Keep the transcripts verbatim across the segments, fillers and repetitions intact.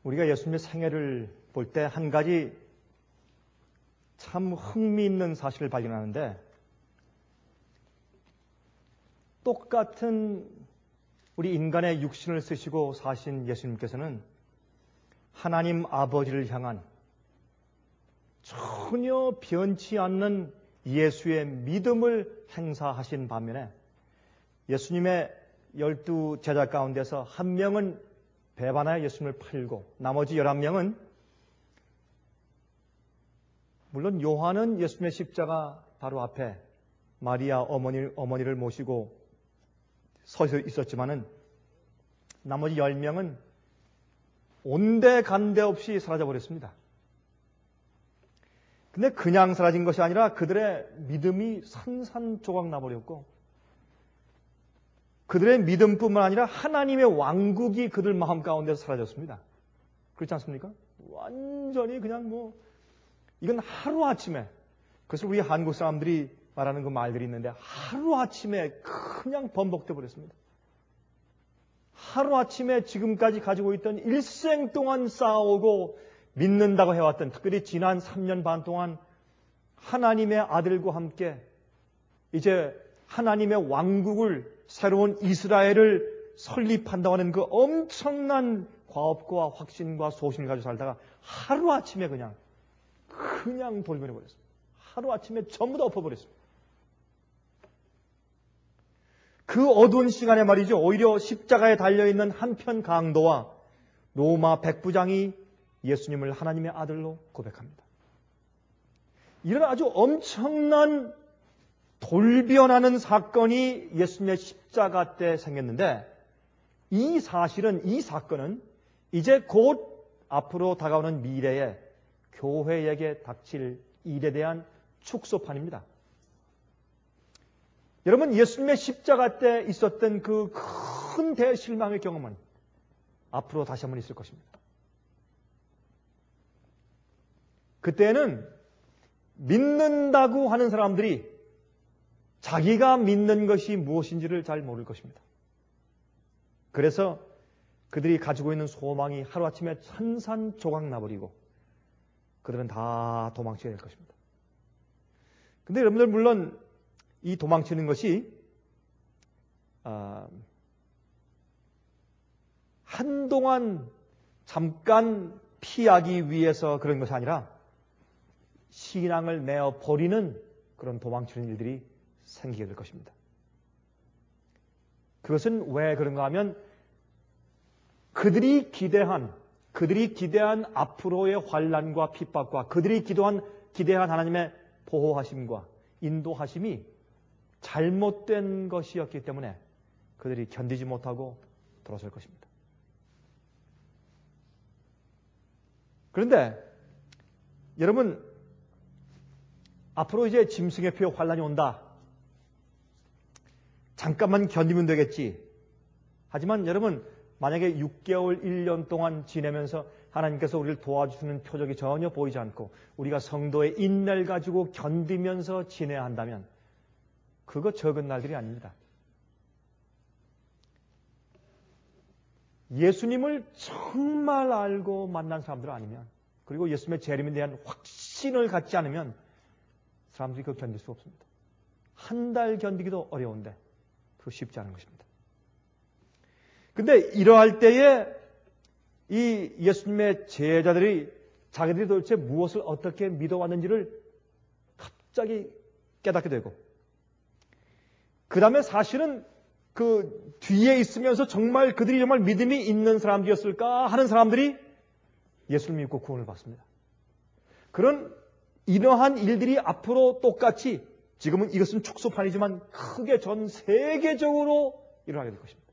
우리가 예수님의 생애를 볼 때 한 가지 참 흥미있는 사실을 발견하는데, 똑같은 우리 인간의 육신을 쓰시고 사신 예수님께서는 하나님 아버지를 향한 전혀 변치 않는 예수의 믿음을 행사하신 반면에, 예수님의 열두 제자 가운데서 한 명은 배반하여 예수님을 팔고 나머지 열한 명은, 물론 요한은 예수님의 십자가 바로 앞에 마리아 어머니, 어머니를 모시고 서 있었지만은 나머지 열 명은 온데간데 없이 사라져 버렸습니다. 근데 그냥 사라진 것이 아니라 그들의 믿음이 산산조각 나버렸고, 그들의 믿음뿐만 아니라 하나님의 왕국이 그들 마음 가운데서 사라졌습니다. 그렇지 않습니까? 완전히 그냥 뭐 이건 하루아침에, 그래서 우리 한국 사람들이 말하는 그 말들이 있는데 하루아침에 그냥 번복돼 버렸습니다. 하루아침에 지금까지 가지고 있던 일생 동안 쌓아오고 믿는다고 해왔던, 특별히 지난 삼 년 반 동안 하나님의 아들과 함께 이제 하나님의 왕국을, 새로운 이스라엘을 설립한다고 하는 그 엄청난 과업과 확신과 소신을 가지고 살다가 하루아침에 그냥 그냥 돌변해버렸습니다. 하루아침에 전부 다 엎어버렸습니다. 그 어두운 시간에 말이죠, 오히려 십자가에 달려있는 한편 강도와 로마 백부장이 예수님을 하나님의 아들로 고백합니다. 이런 아주 엄청난 돌변하는 사건이 예수님의 십자가 때 생겼는데, 이 사실은, 이 사건은 이제 곧 앞으로 다가오는 미래에 교회에게 닥칠 일에 대한 축소판입니다. 여러분, 예수님의 십자가 때 있었던 그 큰 대실망의 경험은 앞으로 다시 한번 있을 것입니다. 그때는 믿는다고 하는 사람들이 자기가 믿는 것이 무엇인지를 잘 모를 것입니다. 그래서 그들이 가지고 있는 소망이 하루아침에 산산조각 나버리고 그들은 다 도망쳐야 될 것입니다. 근데 여러분들, 물론 이 도망치는 것이 아, 한동안 잠깐 피하기 위해서 그런 것이 아니라 신앙을 내어 버리는 그런 도망치는 일들이 생기게 될 것입니다. 그것은 왜 그런가 하면, 그들이 기대한 그들이 기대한 앞으로의 환난과 핍박과 그들이 기도한 기대한 하나님의 보호하심과 인도하심이 잘못된 것이었기 때문에 그들이 견디지 못하고 돌아설 것입니다. 그런데 여러분, 앞으로 이제 짐승의 표 환난이 온다. 잠깐만 견디면 되겠지. 하지만 여러분, 만약에 육 개월, 일 년 동안 지내면서 하나님께서 우리를 도와주시는 표적이 전혀 보이지 않고 우리가 성도의 인내를 가지고 견디면서 지내야 한다면 그거 적은 날들이 아닙니다. 예수님을 정말 알고 만난 사람들 아니면, 그리고 예수님의 재림에 대한 확신을 갖지 않으면 사람들이 그거 견딜 수 없습니다. 한 달 견디기도 어려운데 그거 쉽지 않은 것입니다. 근데 이러할 때에 이 예수님의 제자들이 자기들이 도대체 무엇을 어떻게 믿어왔는지를 갑자기 깨닫게 되고, 그 다음에 사실은 그 뒤에 있으면서 정말 그들이 정말 믿음이 있는 사람들이었을까 하는 사람들이 예수를 믿고 구원을 받습니다. 그런 이러한 일들이 앞으로 똑같이, 지금은 이것은 축소판이지만 크게 전 세계적으로 일어나게 될 것입니다.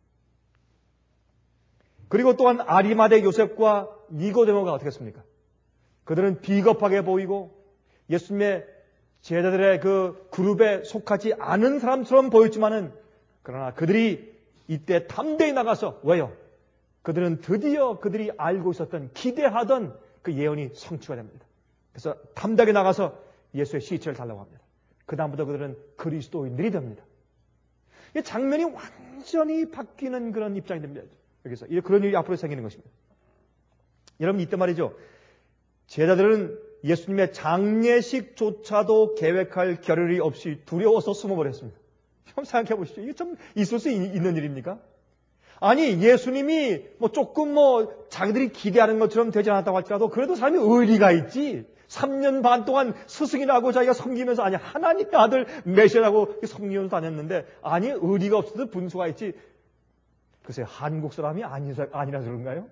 그리고 또한 아리마대 요셉과 니고데모가 어떻게 했습니까? 그들은 비겁하게 보이고 예수님의 제자들의 그 그룹에 속하지 않은 사람처럼 보였지만은, 그러나 그들이 이때 담대히 나가서, 왜요? 그들은 드디어 그들이 알고 있었던, 기대하던 그 예언이 성취가 됩니다. 그래서 담대하게 나가서 예수의 시체를 달라고 합니다. 그 다음부터 그들은 그리스도인들이 됩니다. 이 장면이 완전히 바뀌는 그런 입장이 됩니다. 여기서 그런 일이 앞으로 생기는 것입니다. 여러분 이때 말이죠. 제자들은 예수님의 장례식조차도 계획할 겨를이 없이 두려워서 숨어버렸습니다. 좀 생각해 보십시오. 이게 좀 있을 수 있는 일입니까? 아니 예수님이 뭐 조금 뭐 자기들이 기대하는 것처럼 되지 않았다고 할지라도 그래도 사람이 의리가 있지. 삼 년 반 동안 스승이라고 자기가 섬기면서 아니 하나님의 아들 메시아라고 섬기면서 다녔는데 아니 의리가 없어도 분수가 있지. 글쎄 한국 사람이 아니라, 아니라서 그런가요?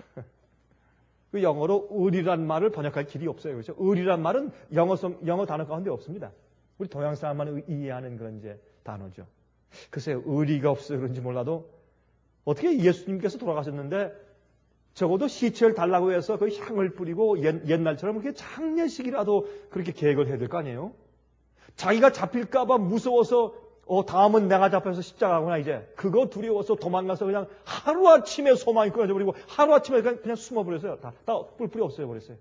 그 영어로 의리란 말을 번역할 길이 없어요. 그렇죠? 의리란 말은 영어, 영어 단어 가운데 없습니다. 우리 동양 사람만 이해하는 그런 이제 단어죠. 글쎄 의리가 없어서 그런지 몰라도 어떻게 예수님께서 돌아가셨는데 적어도 시체를 달라고 해서 그 향을 뿌리고 옛, 옛날처럼 그렇게 장례식이라도 그렇게 계획을 해야 될 거 아니에요? 자기가 잡힐까봐 무서워서 어, 다음은 내가 잡혀서 십자가구나 이제 그거 두려워서 도망가서 그냥 하루아침에 소망이 끊어져 버리고 하루아침에 그냥, 그냥 숨어버렸어요. 다, 다 뿔뿔이 없어져 버렸어요.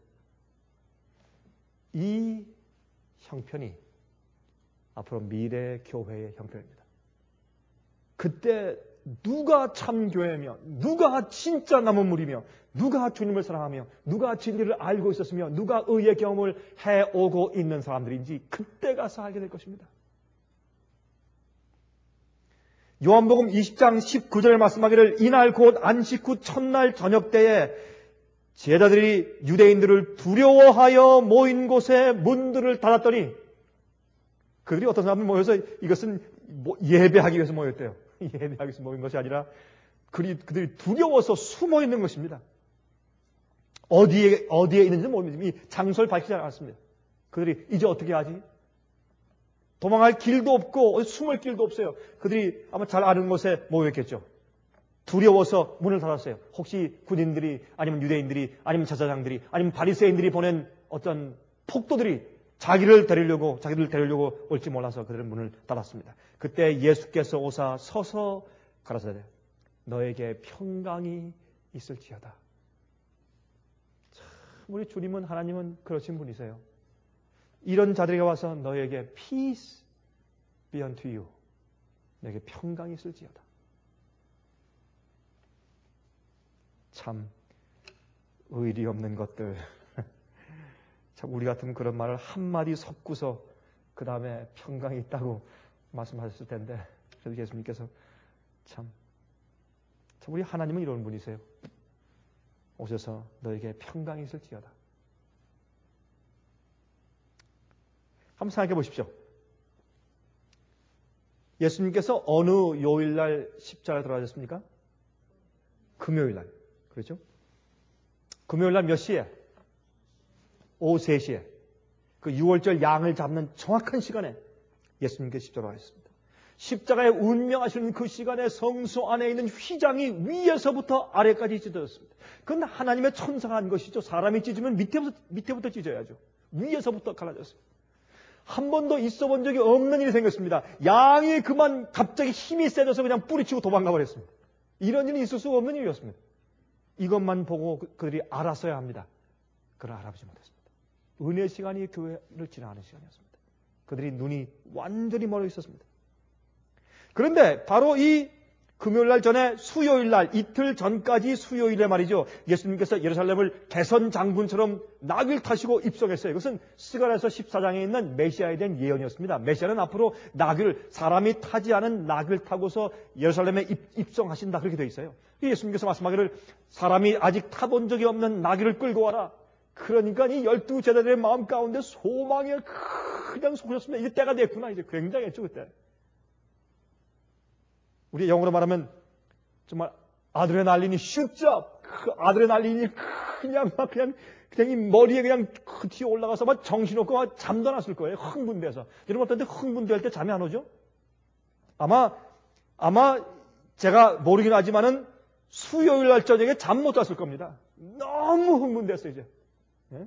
이 형편이 앞으로 미래 교회의 형편입니다. 그때 누가 참 교회며 누가 진짜 남은 무리며 누가 주님을 사랑하며 누가 진리를 알고 있었으며 누가 의의 경험을 해오고 있는 사람들인지 그때 가서 알게 될 것입니다. 요한복음 이십 장 십구 절에 말씀하기를 이날 곧 안식 후 첫날 저녁 때에 제자들이 유대인들을 두려워하여 모인 곳에 문들을 닫았더니 그들이 어떤 사람들 모여서 이것은 예배하기 위해서 모였대요. 예배하기 위해서 모인 것이 아니라 그들이 두려워서 숨어 있는 것입니다. 어디에, 어디에 있는지 모릅니다. 이 장소를 밝히지 않았습니다. 그들이 이제 어떻게 하지? 도망할 길도 없고 숨을 길도 없어요. 그들이 아마 잘 아는 곳에 모였겠죠. 두려워서 문을 닫았어요. 혹시 군인들이 아니면 유대인들이 아니면 제사장들이 아니면 바리새인들이 보낸 어떤 폭도들이 자기를 데리려고 자기를 데리려고 올지 몰라서 그들은 문을 닫았습니다. 그때 예수께서 오사 서서 가라사대 너에게 평강이 있을지어다. 참 우리 주님은 하나님은 그러신 분이세요. 이런 자들에게 와서 너에게 peace be unto you. 너에게 평강이 있을지어다. 참 의리 없는 것들. 참 우리 같으면 그런 말을 한마디 섞고서 그 다음에 평강이 있다고 말씀하셨을 텐데 그래도 예수님께서 참, 참 우리 하나님은 이런 분이세요. 오셔서 너에게 평강이 있을지어다. 한번 생각해 보십시오. 예수님께서 어느 요일날 십자가에 돌아가셨습니까? 금요일날. 그렇죠? 금요일날 몇 시에? 오후 세 시에. 그 유월절 양을 잡는 정확한 시간에 예수님께서 십자가에 돌아가셨습니다. 십자가에 운명하시는 그 시간에 성소 안에 있는 휘장이 위에서부터 아래까지 찢어졌습니다. 그건 하나님의 천사가 한 것이죠. 사람이 찢으면 밑에부터, 밑에부터 찢어야죠. 위에서부터 갈라졌습니다. 한 번도 있어 본 적이 없는 일이 생겼습니다. 양이 그만 갑자기 힘이 세져서 그냥 뿌리치고 도망가 버렸습니다. 이런 일이 있을 수 없는 일이었습니다. 이것만 보고 그들이 알았어야 합니다. 그걸 알아보지 못했습니다. 은혜 시간이 교회를 지나가는 시간이었습니다. 그들이 눈이 완전히 멀어 있었습니다. 그런데 바로 이 금요일날 전에 수요일날 이틀 전까지 수요일에 말이죠. 예수님께서 예루살렘을 개선 장군처럼 나귀를 타시고 입성했어요. 이것은 스가랴서 십사 장에 있는 메시아에 대한 예언이었습니다. 메시아는 앞으로 나귀를 사람이 타지 않은 나귀를 타고서 예루살렘에 입, 입성하신다 그렇게 되어 있어요. 예수님께서 말씀하기를 사람이 아직 타본 적이 없는 나귀를 끌고 와라. 그러니까 이 열두 제자들의 마음 가운데 소망에 그냥 솟았습니다. 이제 때가 됐구나. 이제 굉장했죠 그때. 우리 영어로 말하면 정말 아드레날린이 슛잡, 그 아드레날린이 그냥 막 그냥 그냥 이 머리에 그냥 튀어 올라가서 막 정신없고 막 잠도 났을 거예요. 흥분돼서. 여러분 어떤데 흥분될 때 잠이 안 오죠? 아마 아마 제가 모르긴 하지만은 수요일 날 저녁에 잠 못 잤을 겁니다. 너무 흥분됐어요 이제. 예?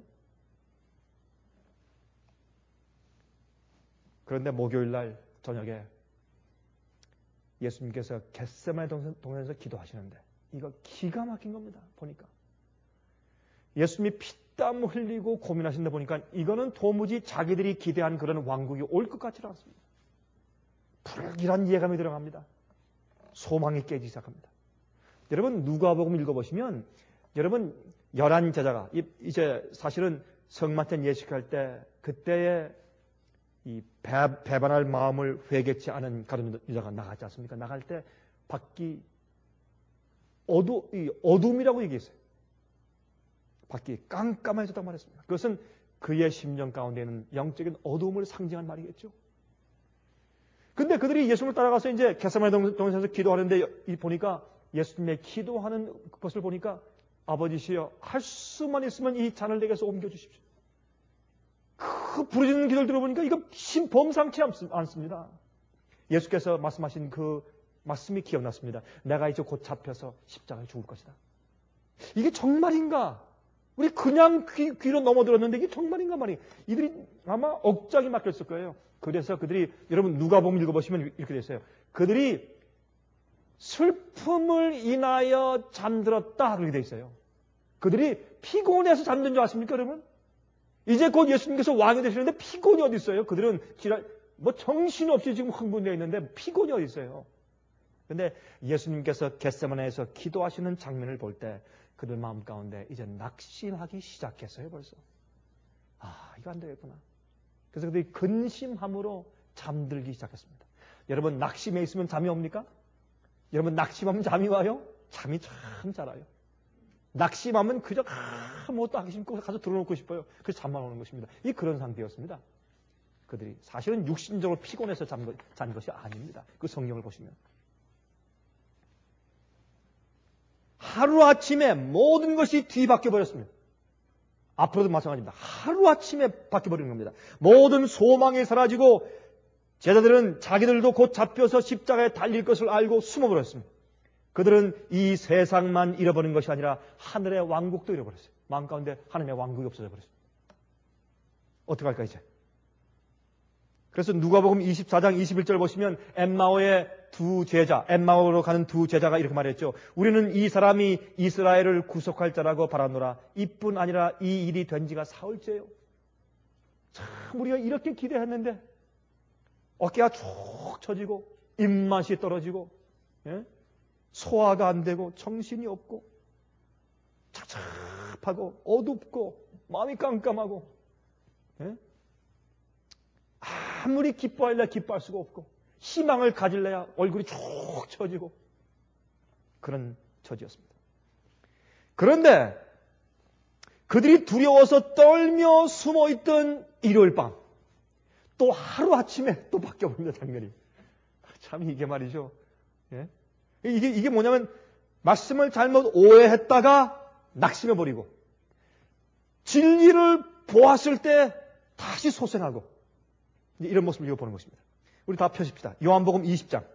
그런데 목요일 날 저녁에 예수님께서 겟세마네 동산에서 기도하시는데 이거 기가 막힌 겁니다. 보니까 예수님이 피땀 흘리고 고민하신다 보니까 이거는 도무지 자기들이 기대한 그런 왕국이 올 것 같지 않습니다. 불길한 예감이 들어갑니다. 소망이 깨지기 시작합니다. 여러분 누가복음 읽어보시면 여러분 열한 제자가 이제 사실은 성만찬 예식할 때 그때에 이 배, 배반할 마음을 회개치 않은 가룟 유다가 나가지 않습니까? 나갈 때 밖이 어두, 이 어둠이라고 얘기했어요. 밖이 깜깜해졌다고 말했습니다. 그것은 그의 심령 가운데는 영적인 어둠을 상징한 말이겠죠. 근데 그들이 예수님을 따라가서 이제 겟세마네 동산에서 기도하는데 이 보니까 예수님의 기도하는 것을 보니까 아버지시여 할 수만 있으면 이 잔을 내게서 옮겨주십시오. 그 부르짖는 기도를 들어보니까 이거 범상치 않습니다. 예수께서 말씀하신 그 말씀이 기억났습니다. 내가 이제 곧 잡혀서 십자가에 죽을 것이다. 이게 정말인가? 우리 그냥 귀, 귀로 넘어들었는데 이게 정말인가 말이. 이들이 아마 억장이 막혔을 거예요. 그래서 그들이 여러분 누가복음 읽어보시면 이렇게 됐어요. 그들이 슬픔을 인하여 잠들었다 그렇게 돼 있어요. 그들이 피곤해서 잠든 줄 아십니까, 여러분? 이제 곧 예수님께서 왕이 되시는데 피곤이 어디 있어요? 그들은 지랄, 뭐 정신없이 지금 흥분되어 있는데 피곤이 어디 있어요? 근데 예수님께서 겟세마네에서 기도하시는 장면을 볼 때 그들 마음 가운데 이제 낙심하기 시작했어요, 벌써. 아, 이거 안 되겠구나. 그래서 그들이 근심함으로 잠들기 시작했습니다. 여러분, 낙심해 있으면 잠이 옵니까? 여러분, 낙심하면 잠이 와요? 잠이 참 잘 와요. 낙심하면 그저 아무것도 하기 싫고 가서 들어놓고 싶어요. 그래서 잠만 오는 것입니다. 이 그런 상태였습니다. 그들이 사실은 육신적으로 피곤해서 잔, 것, 잔 것이 아닙니다. 그 성경을 보시면. 하루아침에 모든 것이 뒤바뀌어 버렸습니다. 앞으로도 마찬가지입니다. 하루아침에 바뀌어버리는 겁니다. 모든 소망이 사라지고 제자들은 자기들도 곧 잡혀서 십자가에 달릴 것을 알고 숨어버렸습니다. 그들은 이 세상만 잃어버린 것이 아니라 하늘의 왕국도 잃어버렸어요. 마음 가운데 하늘의 왕국이 없어져 버렸습니다. 어떻게 할까 이제? 그래서 누가복음 이십사 장 이십일 절 보시면 엠마오의 두 제자, 엠마오로 가는 두 제자가 이렇게 말했죠. 우리는 이 사람이 이스라엘을 구속할 자라고 바라노라. 이뿐 아니라 이 일이 된 지가 사흘째요. 참 우리가 이렇게 기대했는데 어깨가 쭉 처지고 입맛이 떨어지고 예? 소화가 안 되고 정신이 없고 착잡하고 어둡고 마음이 깜깜하고 예? 아무리 기뻐할래 기뻐할 수가 없고 희망을 가질래야 얼굴이 쭉 처지고 그런 처지였습니다. 그런데 그들이 두려워서 떨며 숨어있던 일요일 밤 또 하루아침에 또 바뀌어버립니다. 장면이. 참 이게 말이죠. 예? 이게, 이게 뭐냐면 말씀을 잘못 오해했다가 낙심해버리고 진리를 보았을 때 다시 소생하고 이런 모습을 이거 보는 것입니다. 우리 다 펴십시다. 요한복음 이십 장.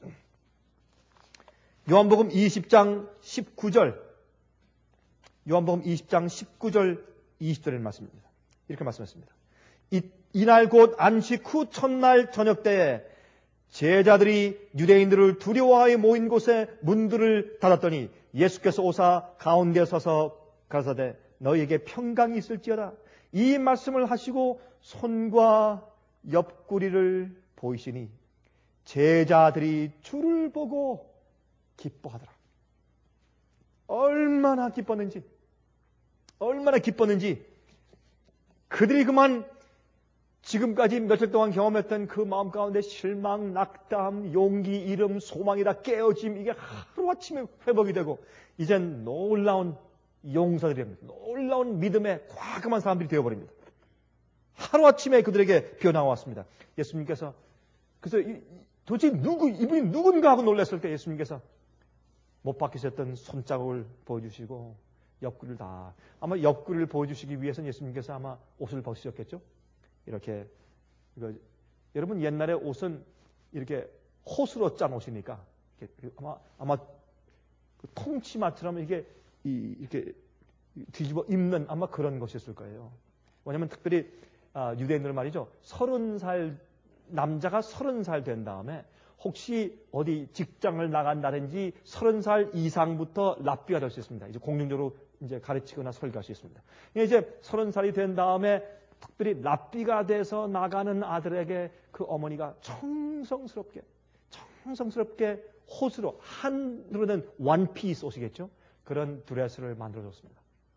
요한복음 이십 장 십구 절. 요한복음 이십 장 십구 절 이십 절의 말씀입니다. 이렇게 말씀했습니다. 이, 이날 곧 안식 후 첫날 저녁 때에 제자들이 유대인들을 두려워하여 모인 곳에 문들을 닫았더니 예수께서 오사 가운데 서서 가라사대 너희에게 평강이 있을지어다. 이 말씀을 하시고 손과 옆구리를 보이시니 제자들이 주를 보고 기뻐하더라. 얼마나 기뻤는지 얼마나 기뻤는지 그들이 그만 지금까지 며칠 동안 경험했던 그 마음 가운데 실망, 낙담, 용기, 이름, 소망이 다 깨어짐 이게 하루아침에 회복이 되고 이젠 놀라운 용사들이 됩니다. 놀라운 믿음의 과감한 사람들이 되어버립니다. 하루아침에 그들에게 비어나왔습니다. 예수님께서 그래서 이, 도대체 누구 이분이 누군가 하고 놀랐을 때 예수님께서 못 박히셨던 손자국을 보여주시고 옆구리를 다 아마 옆구리를 보여주시기 위해서는 예수님께서 아마 옷을 벗으셨겠죠. 이렇게 이거, 여러분 옛날에 옷은 이렇게 호스로 짠 옷이니까 이렇게, 아마 아마 그 통치마처럼 이게 이, 이렇게 뒤집어 입는 아마 그런 것이었을 거예요. 왜냐하면 특별히 아, 유대인들은 말이죠. 서른 살 남자가 서른 살 된 다음에 혹시 어디 직장을 나간다든지 서른 살 이상부터 랍비가 될 수 있습니다. 이제 공중적으로 이제 가르치거나 설교할 수 있습니다. 이제 서른 살이 된 다음에 특별히 랍비가 돼서 나가는 아들에게 그 어머니가 정성스럽게 정성스럽게 호스로 한으로는 원피스 옷이겠죠. 그런 드레스를 만들어줬습니다.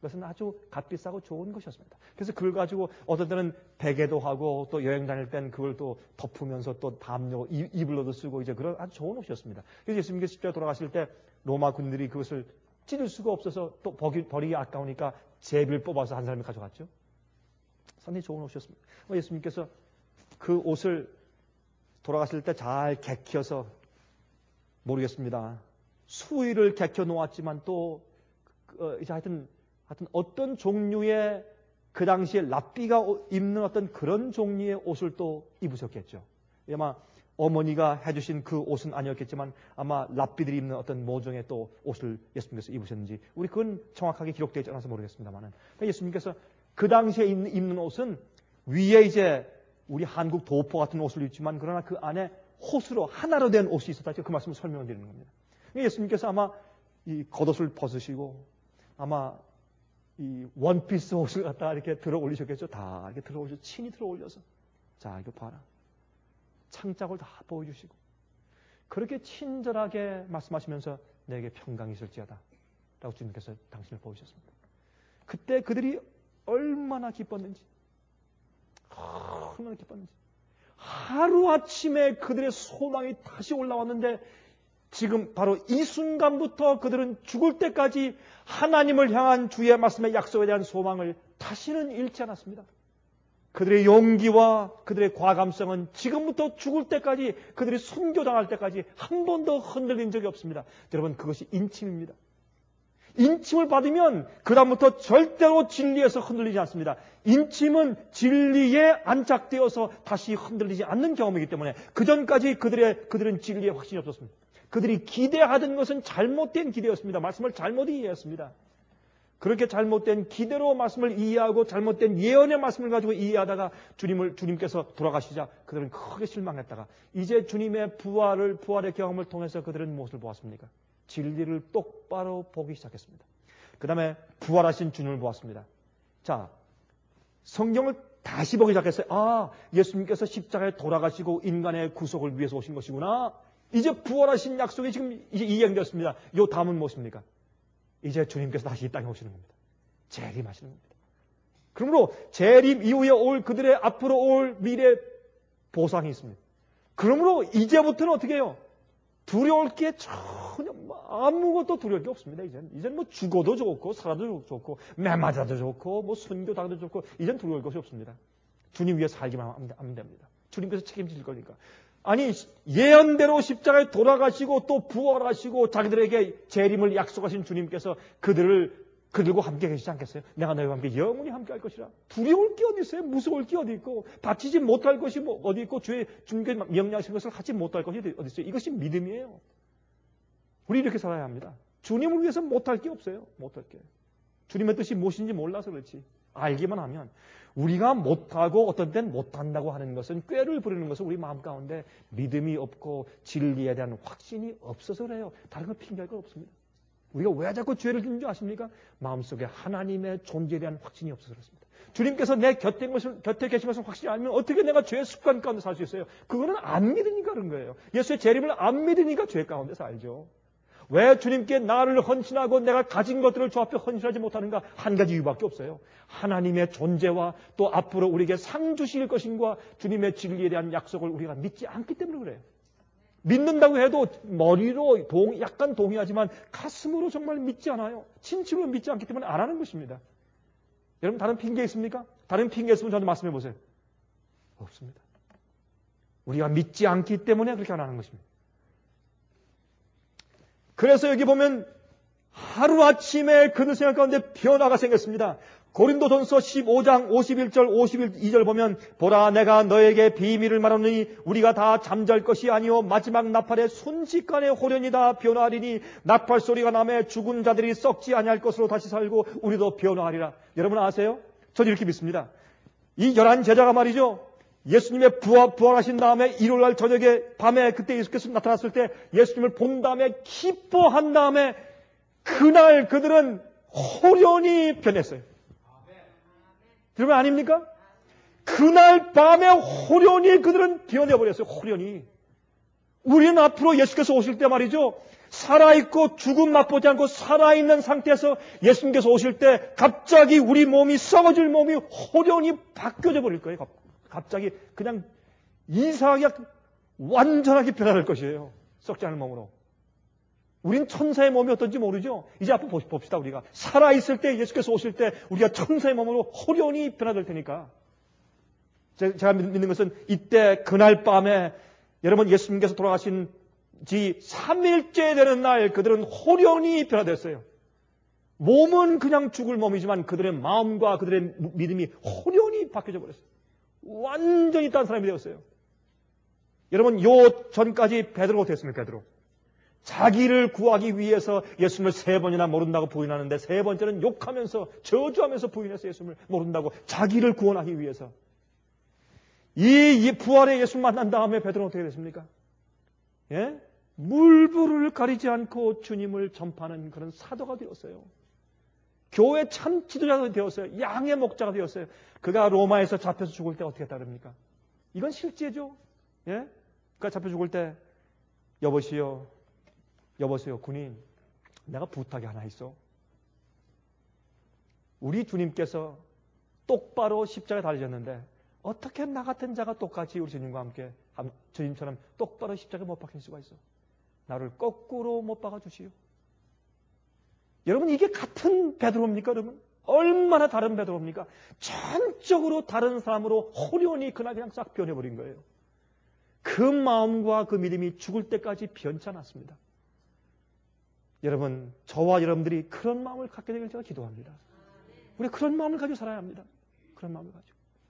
그것은 아주 값비싸고 좋은 것이었습니다. 그래서 그걸 가지고 어떤 때는 베개도 하고 또 여행 다닐 땐 그걸 또 덮으면서 또 담요, 이불로도 쓰고 이제 그런 아주 좋은 옷이었습니다. 그래서 예수님께서 십자가에 돌아가실 때 로마 군들이 그것을 찢을 수가 없어서 또 버기, 버리기 아까우니까 제비를 뽑아서 한 사람이 가져갔죠. 상당히 좋은 옷이었습니다. 예수님께서 그 옷을 돌아가실 때 잘 개켜서 모르겠습니다. 수의를 개켜 놓았지만 또 어, 이제 하여튼 하여튼 어떤 종류의 그 당시에 랍비가 입는 어떤 그런 종류의 옷을 또 입으셨겠죠. 아마 어머니가 해주신 그 옷은 아니었겠지만 아마 랍비들이 입는 어떤 모종의 또 옷을 예수님께서 입으셨는지 우리 그건 정확하게 기록되지 않아서 모르겠습니다만은 예수님께서 그 당시에 입는, 입는 옷은 위에 이제 우리 한국 도포 같은 옷을 입지만 그러나 그 안에 호수로 하나로 된 옷이 있었다. 그 말씀을 설명을 드리는 겁니다. 예수님께서 아마 이 겉옷을 벗으시고 아마 이 원피스 옷을 갖다가 이렇게 들어 올리셨겠죠. 다 이렇게 들어 올려서 친히 들어 올려서 자 이거 봐라. 창작을 다 보여주시고 그렇게 친절하게 말씀하시면서 내게 평강이 있을지어다 라고 주님께서 당신을 보여주셨습니다. 그때 그들이 얼마나 기뻤는지 얼마나 기뻤는지 하루아침에 그들의 소망이 다시 올라왔는데 지금 바로 이 순간부터 그들은 죽을 때까지 하나님을 향한 주의 말씀의 약속에 대한 소망을 다시는 잃지 않았습니다. 그들의 용기와 그들의 과감성은 지금부터 죽을 때까지 그들이 순교당할 때까지 한 번도 흔들린 적이 없습니다. 여러분 그것이 인침입니다. 인침을 받으면 그 다음부터 절대로 진리에서 흔들리지 않습니다. 인침은 진리에 안착되어서 다시 흔들리지 않는 경험이기 때문에 그 전까지 그들의, 그들은 진리에 확신이 없었습니다. 그들이 기대하던 것은 잘못된 기대였습니다. 말씀을 잘못 이해했습니다. 그렇게 잘못된 기대로 말씀을 이해하고 잘못된 예언의 말씀을 가지고 이해하다가 주님을, 주님께서 돌아가시자 그들은 크게 실망했다가 이제 주님의 부활을, 부활의 경험을 통해서 그들은 무엇을 보았습니까? 진리를 똑바로 보기 시작했습니다. 그 다음에 부활하신 주님을 보았습니다. 자, 성경을 다시 보기 시작했어요. 아, 예수님께서 십자가에 돌아가시고 인간의 구속을 위해서 오신 것이구나. 이제 부활하신 약속이 지금 이제 이행되었습니다. 요 다음은 무엇입니까? 이제 주님께서 다시 이 땅에 오시는 겁니다. 재림하시는 겁니다. 그러므로 재림 이후에 올 그들의 앞으로 올 미래 보상이 있습니다. 그러므로 이제부터는 어떻게 해요? 두려울 게 전혀 아무것도 두려울 게 없습니다. 이젠 이젠 뭐 죽어도 좋고 살아도 좋고 매 맞아도 좋고 뭐 순교 당도 좋고 이젠 두려울 것이 없습니다. 주님 위해 살기만 하면 됩니다. 주님께서 책임질 거니까. 아니 예언대로 십자가에 돌아가시고 또 부활하시고 자기들에게 재림을 약속하신 주님께서 그들을 그들과 함께 계시지 않겠어요? 내가 너희와 함께 영원히 함께 할 것이라. 두려울 게 어디 있어요? 무서울 게 어디 있고 바치지 못할 것이 뭐 어디 있고 주의 주님께 명령하신 것을 하지 못할 것이 어디 있어요? 이것이 믿음이에요. 우리 이렇게 살아야 합니다. 주님을 위해서 못할 게 없어요. 못할 게. 주님의 뜻이 무엇인지 몰라서 그렇지. 알기만 하면 우리가 못하고 어떤 때는 못한다고 하는 것은 꾀를 부리는 것은 우리 마음 가운데 믿음이 없고 진리에 대한 확신이 없어서 그래요. 다른 건 핑계할 건 없습니다. 우리가 왜 자꾸 죄를 짓는 줄 아십니까? 마음속에 하나님의 존재에 대한 확신이 없어서 그렇습니다. 주님께서 내 곁에, 것을, 곁에 계신 것을 확실히 알면 어떻게 내가 죄의 습관 가운데 살 수 있어요? 그거는 안 믿으니까 그런 거예요. 예수의 재림을 안 믿으니까 죄 가운데 살죠. 왜 주님께 나를 헌신하고 내가 가진 것들을 주 앞에 헌신하지 못하는가? 한 가지 이유밖에 없어요. 하나님의 존재와 또 앞으로 우리에게 상 주실 것인과 주님의 진리에 대한 약속을 우리가 믿지 않기 때문에 그래요. 믿는다고 해도 머리로 동, 약간 동의하지만 가슴으로 정말 믿지 않아요. 진심으로 믿지 않기 때문에 안 하는 것입니다. 여러분 다른 핑계 있습니까? 다른 핑계 있으면 저한테 말씀해 보세요. 없습니다. 우리가 믿지 않기 때문에 그렇게 안 하는 것입니다. 그래서 여기 보면 하루아침에 그들 생각 가운데 변화가 생겼습니다. 고린도전서 십오 장 오십일 절 오십이 절 보면 보라 내가 너에게 비밀을 말하노니 우리가 다 잠잘 것이 아니요 마지막 나팔의 순식간에 호련히 다 변화하리니 나팔 소리가 나매 죽은 자들이 썩지 아니할 것으로 다시 살고 우리도 변화하리라. 여러분 아세요? 저는 이렇게 믿습니다. 이 열한 제자가 말이죠. 예수님의 부활, 부활하신 다음에 일요일날 저녁에 밤에 그때 예수께서 나타났을 때 예수님을 본 다음에 기뻐한 다음에 그날 그들은 호련히 변했어요. 여러분 아닙니까? 그날 밤에 호련히 그들은 변해버렸어요. 호련히. 우리는 앞으로 예수께서 오실 때 말이죠, 살아있고 죽음 맛보지 않고 살아있는 상태에서 예수님께서 오실 때 갑자기 우리 몸이, 썩어질 몸이 호련히 바뀌어져 버릴 거예요. 갑자기 그냥 이상하게 완전하게 변화될 것이에요. 썩지 않은 몸으로. 우린 천사의 몸이 어떤지 모르죠. 이제 앞으로 봅시다. 우리가 살아있을 때, 예수께서 오실 때 우리가 천사의 몸으로 호련히 변화될 테니까. 제가 믿는 것은 이때 그날 밤에 여러분, 예수님께서 돌아가신 지 삼 일째 되는 날 그들은 호련히 변화됐어요. 몸은 그냥 죽을 몸이지만 그들의 마음과 그들의 믿음이 호련히 바뀌어져 버렸어요. 완전히 다른 사람이 되었어요. 여러분, 요 전까지 베드로가 어떻게 했습니까? 베드로. 자기를 구하기 위해서 예수님을 세 번이나 모른다고 부인하는데, 세 번째는 욕하면서 저주하면서 부인해서 예수님을 모른다고, 자기를 구원하기 위해서. 이 부활의 예수 만난 다음에 베드로는 어떻게 됐습니까? 예? 물불을 가리지 않고 주님을 전파하는 그런 사도가 되었어요. 교회 참 지도자가 되었어요. 양의 목자가 되었어요. 그가 로마에서 잡혀서 죽을 때 어떻게 했다릅니까? 이건 실제죠. 예? 그가 잡혀 죽을 때, 여보시오, 여보세요, 군인, 내가 부탁이 하나 있어. 우리 주님께서 똑바로 십자가에 달리셨는데 어떻게 나 같은 자가 똑같이 우리 주님과 함께 주님처럼 똑바로 십자가에 못 박힐 수가 있어? 나를 거꾸로 못 박아 주시오. 여러분, 이게 같은 베드로입니까? 여러분, 얼마나 다른 베드로입니까? 전적으로 다른 사람으로 호련히 그날 그냥 싹 변해버린 거예요. 그 마음과 그 믿음이 죽을 때까지 변치 않았습니다. 여러분, 저와 여러분들이 그런 마음을 갖게 되길 제가 기도합니다. 우리 그런 마음을 가지고 살아야 합니다. 그런 마음을 가지고.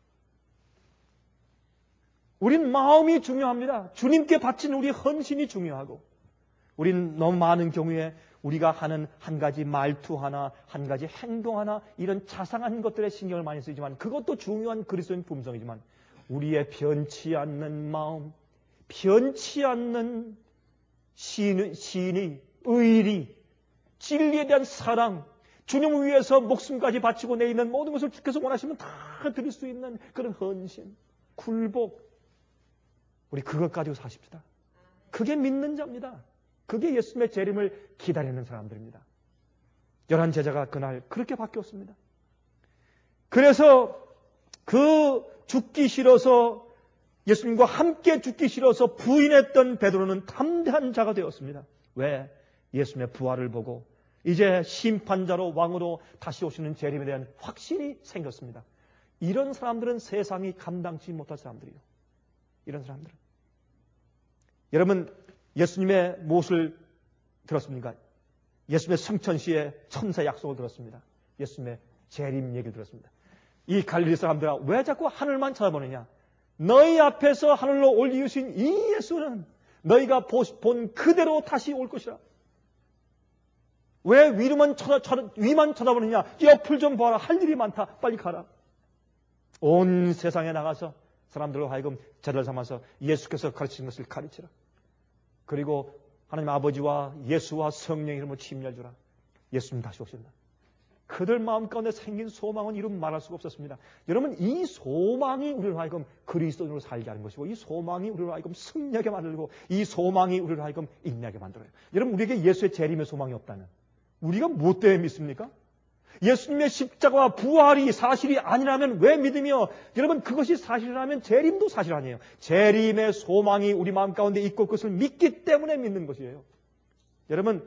우린 마음이 중요합니다. 주님께 바친 우리 헌신이 중요하고, 우린 너무 많은 경우에 우리가 하는 한 가지 말투 하나, 한 가지 행동 하나, 이런 자상한 것들에 신경을 많이 쓰지만, 그것도 중요한 그리스도인 품성이지만, 우리의 변치 않는 마음, 변치 않는 시인, 시인이, 의리, 진리에 대한 사랑, 주님을 위해서 목숨까지 바치고 내있는 모든 것을 주께서 원하시면 다 드릴 수 있는 그런 헌신, 굴복, 우리 그것 가지고 사십시다. 그게 믿는 자입니다. 그게 예수님의 재림을 기다리는 사람들입니다. 열한 제자가 그날 그렇게 바뀌었습니다. 그래서 그 죽기 싫어서, 예수님과 함께 죽기 싫어서 부인했던 베드로는 담대한 자가 되었습니다. 왜? 예수님의 부활을 보고 이제 심판자로 왕으로 다시 오시는 재림에 대한 확신이 생겼습니다. 이런 사람들은 세상이 감당치 못할 사람들이에요. 이런 사람들은. 여러분, 예수님의 무엇을 들었습니까? 예수님의 성천시의 천사 약속을 들었습니다. 예수님의 재림 얘기를 들었습니다. 이 갈릴리 사람들아, 왜 자꾸 하늘만 쳐다보느냐? 너희 앞에서 하늘로 올리우신 이 예수는 너희가 본 그대로 다시 올 것이라. 왜 위로만 쳐다, 쳐다, 위만 쳐다보느냐? 옆을 좀 봐라. 할 일이 많다. 빨리 가라. 온 세상에 나가서 사람들로 하여금 제자를 삼아서 예수께서 가르치는 것을 가르치라. 그리고 하나님 아버지와 예수와 성령의 이름으로 침례를 주라. 예수님 다시 오신다. 그들 마음 가운데 생긴 소망은 이루 말할 수가 없었습니다. 여러분, 이 소망이 우리를 하여금 그리스도인으로 살게 하는 것이고, 이 소망이 우리를 하여금 승리하게 만들고, 이 소망이 우리를 하여금 인내하게 만들어요. 여러분, 우리에게 예수의 재림의 소망이 없다면 우리가 무엇 때문에 믿습니까? 예수님의 십자가와 부활이 사실이 아니라면 왜 믿으며, 여러분, 그것이 사실이라면 재림도 사실 아니에요. 재림의 소망이 우리 마음 가운데 있고 그것을 믿기 때문에 믿는 것이에요. 여러분,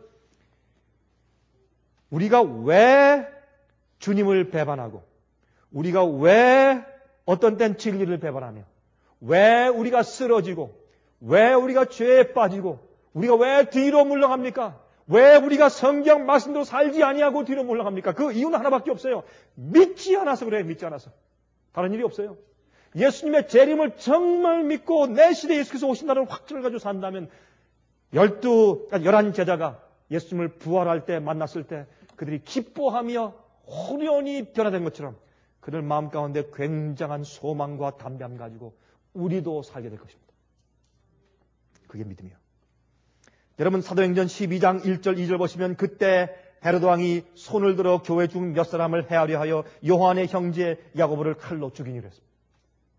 우리가 왜 주님을 배반하고, 우리가 왜 어떤 땐 진리를 배반하며, 왜 우리가 쓰러지고, 왜 우리가 죄에 빠지고, 우리가 왜 뒤로 물러갑니까? 왜 우리가 성경 말씀대로 살지 아니하고 뒤로 물러갑니까? 그 이유는 하나밖에 없어요. 믿지 않아서 그래요. 믿지 않아서. 다른 일이 없어요. 예수님의 재림을 정말 믿고 내 시대에 예수께서 오신다는 확신을 가지고 산다면, 열두, 열한 제자가 예수님을 부활할 때 만났을 때 그들이 기뻐하며 호련히 변화된 것처럼 그들 마음 가운데 굉장한 소망과 담대함 가지고 우리도 살게 될 것입니다. 그게 믿음이에요. 여러분, 사도행전 십이 장 일 절 이 절 보시면, 그때 헤로드 왕이 손을 들어 교회 중 몇 사람을 해하려 하여 요한의 형제 야고보를 칼로 죽이니라 했습니다.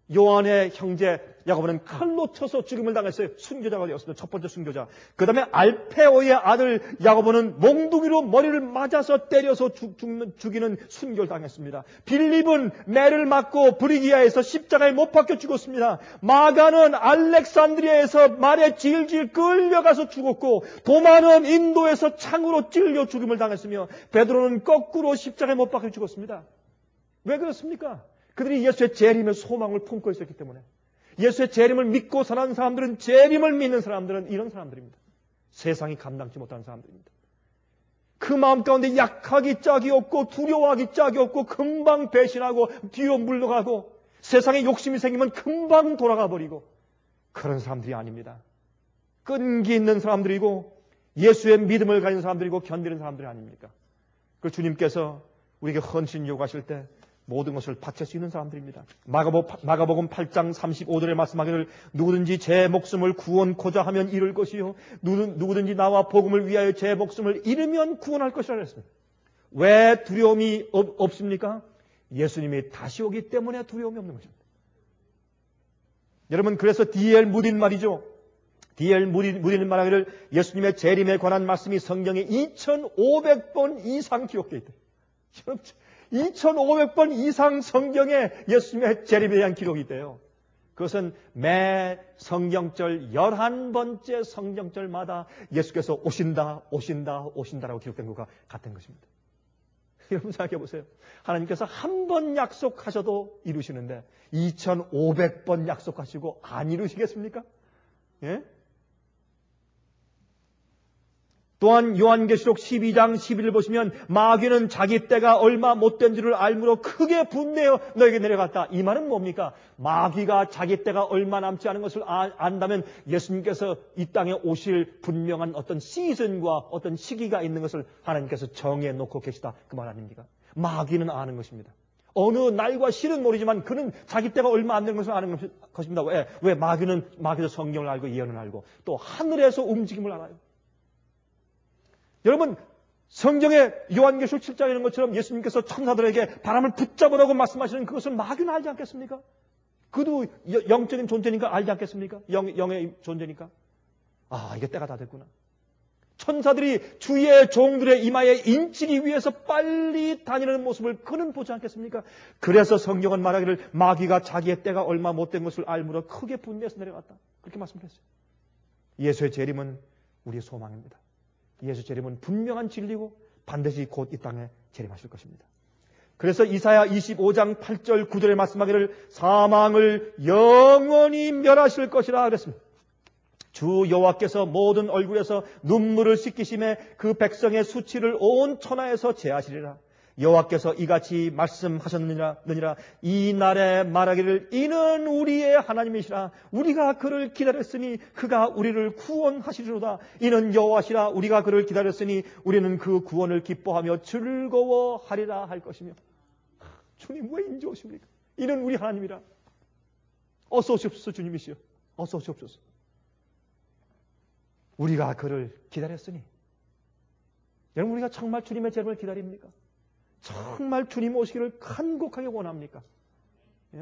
요한의 형제 야고보는 칼로 쳐서 죽임을 당했어요. 순교자가 되었습니다. 첫 번째 순교자. 그 다음에 알페오의 아들 야고보는 몽둥이로 머리를 맞아서 때려서 죽, 죽는, 죽이는 순교를 당했습니다. 빌립은 매를 맞고 브리기아에서 십자가에 못 박혀 죽었습니다. 마가는 알렉산드리아에서 말에 질질 끌려가서 죽었고, 도마는 인도에서 창으로 찔려 죽임을 당했으며, 베드로는 거꾸로 십자가에 못 박혀 죽었습니다. 왜 그렇습니까? 그들이 예수의 재림의 소망을 품고 있었기 때문에. 예수의 재림을 믿고 사는 사람들은, 재림을 믿는 사람들은 이런 사람들입니다. 세상이 감당치 못하는 사람들입니다. 그 마음 가운데 약하기 짝이 없고 두려워하기 짝이 없고 금방 배신하고 뒤로 물러가고 세상에 욕심이 생기면 금방 돌아가 버리고 그런 사람들이 아닙니다. 끈기 있는 사람들이고 예수의 믿음을 가진 사람들이고 견디는 사람들이 아닙니까? 그 주님께서 우리에게 헌신 요구하실 때 모든 것을 바칠 수 있는 사람들입니다. 마가복음 팔 장 삼십오 절에 말씀하기를 누구든지 제 목숨을 구원코자 하면 잃을 것이요 누구든지 나와 복음을 위하여 제 목숨을 잃으면 구원할 것이라 그랬습니다. 왜 두려움이 없습니까? 예수님이 다시 오기 때문에 두려움이 없는 것입니다. 여러분, 그래서 디 엘 무딘 말이죠. 디 엘 무딘 말하기를 예수님의 재림에 관한 말씀이 성경에 이천오백 번 이상 기록되어 있다. 이천오백 번 이상 성경에 예수님의 재림에 대한 기록이 있대요. 그것은 매 성경절 열한 번째 성경절마다 예수께서 오신다, 오신다, 오신다라고 기록된 것과 같은 것입니다. 여러분 생각해 보세요. 하나님께서 한 번 약속하셔도 이루시는데 이천오백 번 약속하시고 안 이루시겠습니까? 예? 또한 요한계시록 십이 장 십일 절 보시면 마귀는 자기 때가 얼마 못된 줄을 알므로 크게 분내어 너에게 내려갔다. 이 말은 뭡니까? 마귀가 자기 때가 얼마 남지 않은 것을 안다면 예수님께서 이 땅에 오실 분명한 어떤 시즌과 어떤 시기가 있는 것을 하나님께서 정해 놓고 계시다. 그 말 아닙니까? 마귀는 아는 것입니다. 어느 날과 실은 모르지만 그는 자기 때가 얼마 안 되는 것을 아는 것입니다. 왜? 왜? 마귀는 마귀도 성경을 알고 예언을 알고 또 하늘에서 움직임을 알아요. 여러분, 성경의 요한계시록 칠 장에 있는 것처럼 예수님께서 천사들에게 바람을 붙잡으라고 말씀하시는 그것을 마귀는 알지 않겠습니까? 그도 영적인 존재니까 알지 않겠습니까? 영, 영의 존재니까. 아, 이게 때가 다 됐구나. 천사들이 주의 종들의 이마에 인치기 위해서 빨리 다니는 모습을 그는 보지 않겠습니까? 그래서 성경은 말하기를 마귀가 자기의 때가 얼마 못된 것을 알므로 크게 분내서 내려갔다. 그렇게 말씀했어요. 예수의 재림은 우리의 소망입니다. 예수 재림은 분명한 진리고 반드시 곧 이 땅에 재림하실 것입니다. 그래서 이사야 이십오 장 팔 절 구 절에 말씀하기를 사망을 영원히 멸하실 것이라 그랬습니다. 주 여호와께서 모든 얼굴에서 눈물을 씻기심에 그 백성의 수치를 온 천하에서 제하시리라. 여호와께서 이같이 말씀하셨느니라 이 날에 말하기를 이는 우리의 하나님이시라. 우리가 그를 기다렸으니 그가 우리를 구원하시리로다. 이는 여호와시라. 우리가 그를 기다렸으니 우리는 그 구원을 기뻐하며 즐거워하리라 할 것이며. 주님 왜 인제 오십니까? 이는 우리 하나님이라. 어서 오십시오. 주님이시여, 어서 오십시오. 우리가 그를 기다렸으니. 여러분, 우리가 정말 주님의 재림을 기다립니까? 정말 주님 오시기를 간곡하게 원합니까? 예?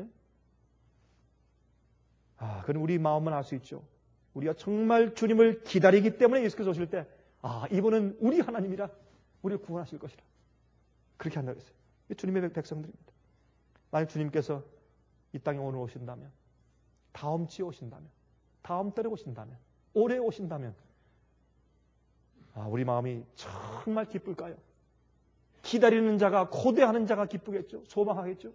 아, 그럼 우리 마음은 알 수 있죠. 우리가 정말 주님을 기다리기 때문에 예수께서 오실 때, 아, 이분은 우리 하나님이라 우리를 구원하실 것이라. 그렇게 한다고 했어요. 주님의 백성들입니다. 만약 주님께서 이 땅에 오늘 오신다면, 다음 주에 오신다면, 다음 달에 오신다면, 올해 오신다면, 아, 우리 마음이 정말 기쁠까요? 기다리는 자가, 고대하는 자가 기쁘겠죠. 소망하겠죠.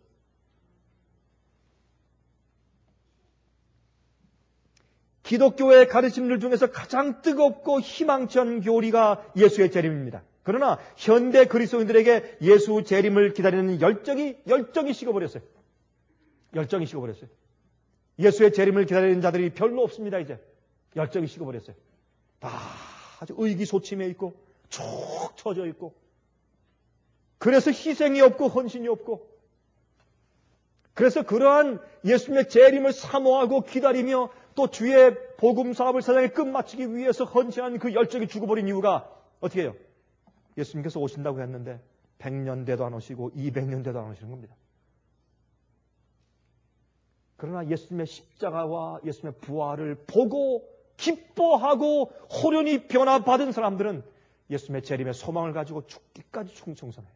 기독교의 가르침들 중에서 가장 뜨겁고 희망찬 교리가 예수의 재림입니다. 그러나 현대 그리스도인들에게 예수 재림을 기다리는 열정이 열정이 식어버렸어요. 열정이 식어버렸어요. 예수의 재림을 기다리는 자들이 별로 없습니다. 이제 열정이 식어버렸어요. 다 아주 의기소침해 있고 쭉 처져 있고, 그래서 희생이 없고 헌신이 없고, 그래서 그러한 예수님의 재림을 사모하고 기다리며 또 주의 복음 사업을 세상에 끝마치기 위해서 헌신한 그 열정이 죽어버린 이유가 어떻게 해요? 예수님께서 오신다고 했는데 백 년 돼도 안 오시고 이백 년 돼도 안 오시는 겁니다. 그러나 예수님의 십자가와 예수님의 부활을 보고 기뻐하고 호련히 변화받은 사람들은 예수님의 재림의 소망을 가지고 죽기까지 충성해요.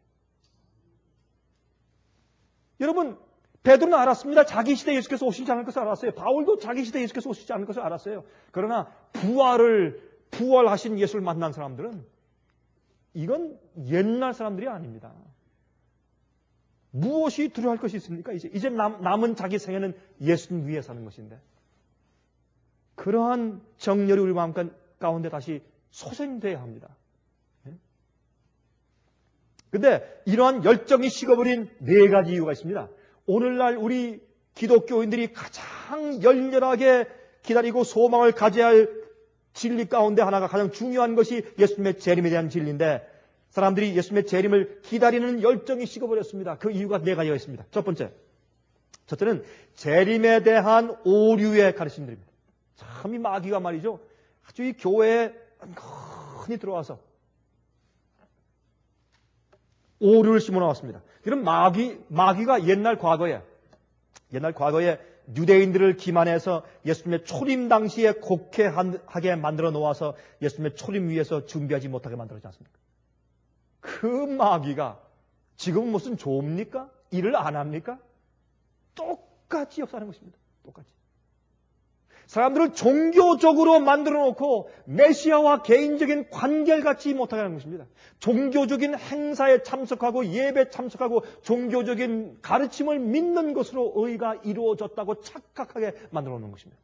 여러분, 베드로는 알았습니다. 자기 시대에 예수께서 오시지 않을 것을 알았어요. 바울도 자기 시대에 예수께서 오시지 않을 것을 알았어요. 그러나 부활을, 부활하신 예수를 만난 사람들은 이건 옛날 사람들이 아닙니다. 무엇이 두려워할 것이 있습니까? 이제, 이제 남, 남은 자기 생애는 예수님 위해 사는 것인데. 그러한 정열이 우리 마음 가운데 다시 소생돼야 합니다. 근데 이러한 열정이 식어버린 네 가지 이유가 있습니다. 오늘날 우리 기독교인들이 가장 열렬하게 기다리고 소망을 가져야 할 진리 가운데 하나가 가장 중요한 것이 예수님의 재림에 대한 진리인데 사람들이 예수님의 재림을 기다리는 열정이 식어버렸습니다. 그 이유가 네 가지가 있습니다. 첫 번째, 첫째는 재림에 대한 오류의 가르침들입니다. 참 이 마귀가 말이죠. 아주 이 교회에 흔히 들어와서 오류를 심어놓았습니다. 이런 마귀, 마귀가 옛날 과거에, 옛날 과거에 유대인들을 기만해서 예수님의 초림 당시에 곡해하게 만들어 놓아서 예수님의 초림 위에서 준비하지 못하게 만들었지 않습니까? 그 마귀가 지금은 무슨 좋습니까? 일을 안 합니까? 똑같이 역사하는 것입니다. 똑같이. 사람들을 종교적으로 만들어 놓고 메시아와 개인적인 관계를 갖지 못하게 하는 것입니다. 종교적인 행사에 참석하고 예배에 참석하고 종교적인 가르침을 믿는 것으로 의가 이루어졌다고 착각하게 만들어 놓는 것입니다.